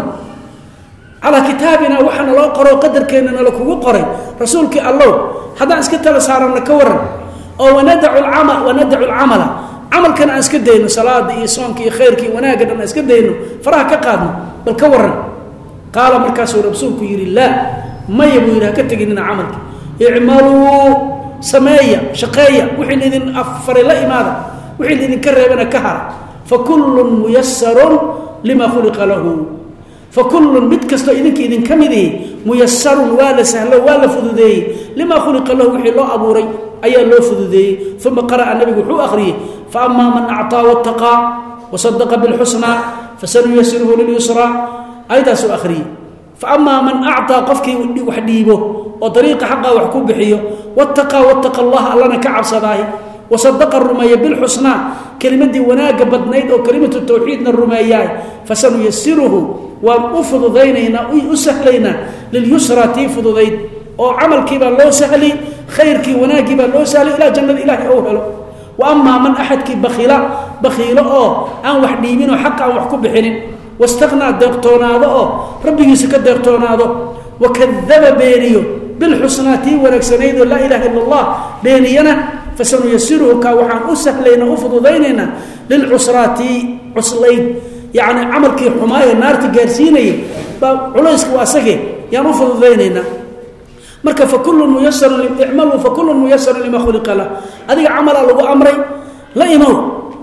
Speaker 1: calaa kitaabina waxaa naloo qoro qadarkeenna nala kugu qoray rasuulkii allow haddaan iska tala saaranno ka waran oo wanadacu lcamal wanadacu lcamala camalkana aan iska dayno salaada iyo soonka iyo khayrka iyo wanaagga dhan aan iska dayno faraha ka qaadno bal ka waran qaala markaasuu rasuulku yidhi laa maya buu yidhi ha ka teginina camalka icmaluu sameeya shaqeeya wixii laydin afaray la imaada wixii laydinka reebana ka hara fakullun muyasarun lima khuliqa lahu fakullun mid kastoo idinka idinka mid ihi muyasarun waa la sahlo waa la fududeeyey limaa khuliqa lahu wixii loo abuuray ayaa loo fududeeyey uma qara'a nabigu wuxuu akhriyey faamaa man acطaa waataqaa wasadaqa bilxusnaa fasanuyasiruhu lilyusraa ayadaasuu akhriyey faamaa man acطaa qofkii wax dhiibo oo dariiqa xaqaa wax ku bixiyo wattaqaa wattaqa allaha allana ka cabsadaahi wasadaqa rumeeya bilxusnaa kelimadii wanaagga badnayd oo kelimatu tawxiidna rumeeyaay fasanuyasiruhu وأفضضينينا أسهلينا لليسرى تفضضيد أو عمل كيبا لو سهلي خير كي وناكيبا لو سهلي إلى جنة الإله أوهله وأما من أحد كي بخيلا بخيلا أو أن وحديمين وحق أن وحكو بحنين واستغنى دقتونا هذا أو ربي يسكت دقتونا هذا وكذب بينيو بالحسنات ونكسنيد لا إله إلا الله بينينا فسنيسره كوحان أسهلين أفضضيننا للعسرات عسلين يعني عمل كي حماية النار تجارسيني عليسك واسقي يعني أفضضيننا مركا فكل ميسر اعملوا فكل ميسر لما خلق له هذه عمل الله أمري لا إنه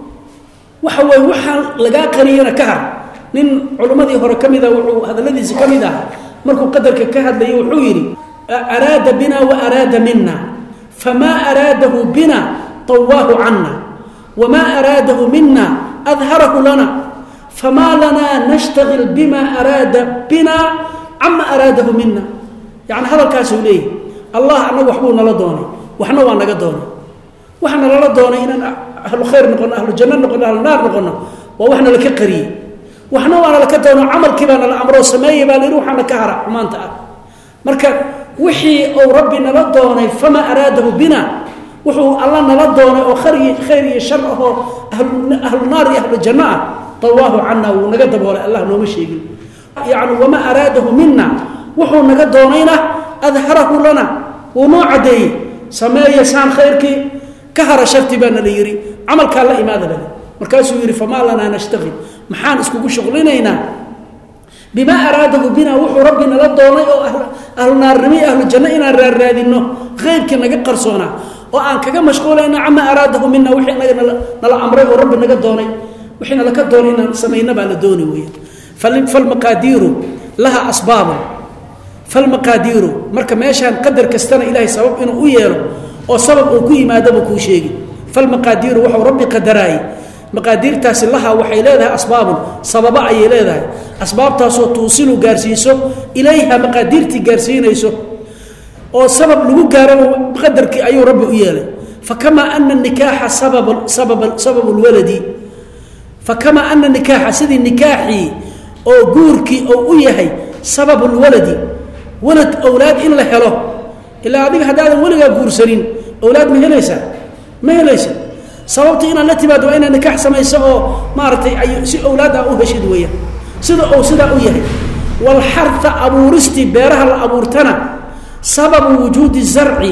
Speaker 1: وحوي وحا لقى قرينا كهر من علماء هور كمذا هذا الذي كمذا مركو قدرك كهر لي وحويري أراد بنا وأراد منا فما أراده بنا طواه عنا وما أراده منا أظهره لنا فما لنا نشتغل بما أراد بنا عما أراده منا يعني هذا الكاس ليه الله أنا وحبونا لدوني وحنا وانا قدوني وحنا لدوني إن أهل خير نقولنا أهل الجنة نقولنا أهل النار نقولنا ووحنا لك قريب وحنا وانا لك دوني عمل كبانا الأمر السماية بالروح أنا كهرع وما أنت مركب وحي أو ربنا لدوني فما أراده بنا وحو الله لدوني أو خير خير شرعه أهل أهل النار أهل الجنة طواه عنا ونقدم ولا الله نوم شيء يعني وما أراده منا وحو نقدونينا أظهره لنا ونوعدي سمايا سان خيرك كهر شرط بان ليري عمل كان لا إماذا لنا مركاسو يري فما لنا نشتغل محان اسكو شغلنا بما أراده بنا وحو ربنا لدوني أو أهل, أهل النار رمي أهل الجنة إنا رادينه غيبك نقر صونا وأن كما مشغولين عما أراده منا وحي نلا أمره وربنا لدوني وحين لك دوني سمينا بالدوني ويا فالمقادير لها أسباب فالمقادير مركا ماشان قدر كستنا إلهي سبب إنه وياله أو سبب أو كي ما دبكو شيء فالمقادير وحو ربي قدراي مقادير تاس لها وحي لها أسباب سبب أي لها أسباب تاسو توصلوا جارسيسو إليها مقادير تجارسينيسو أو سبب لو جارو بقدر كي أيو ربي وياله فكما أن النكاح سبب سبب سبب الولد فكما أن النكاح سيدي النكاحي أو جوركي أو أيهي سبب الولد ولد أولاد إن لحلو إلا هذه هذا ولد جورسرين أولاد ما هي ليس ما هي ليس سببت إن التي بعد وإن النكاح سميسه مارتي أي سي أولاد أو هشيد ويا سيد أو سيد أيهي والحرث أبورستي بيرها الأبورتنا سبب وجود الزرع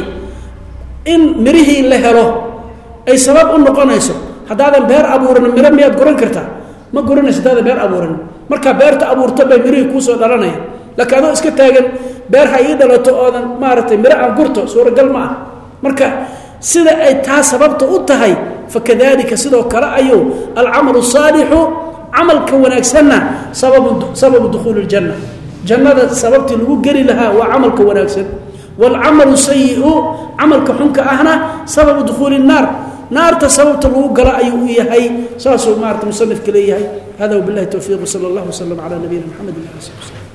Speaker 1: إن مريه لحلو أي سبب إنه قنيسه هذا بير أبورنا مرة مياد قرن كرتا ما قرنش هذا بير أبورنا مركا بيرت أبورته بمريه كوسو دلنا لكن هذا إسكت تاجن بير هيدا لو تأذن مارتي مرة عن قرطه صورة قل معه مركا سيدا أي تا سببت أوتهاي فكذلك سيدا وكلا أيو العمل الصالح عمل كونك سنة سبب سبب دخول الجنة جنة سببت اللي قري لها وعمل كونك سنة والعمل السيء عمل كحنك أهنا سبب دخول النار نار تسببت له قراء أيوه هي ساسو مارت مصنف كليه هذا وبالله التوفيق وصلى الله وسلم على نبينا محمد وعلى آله وصحبه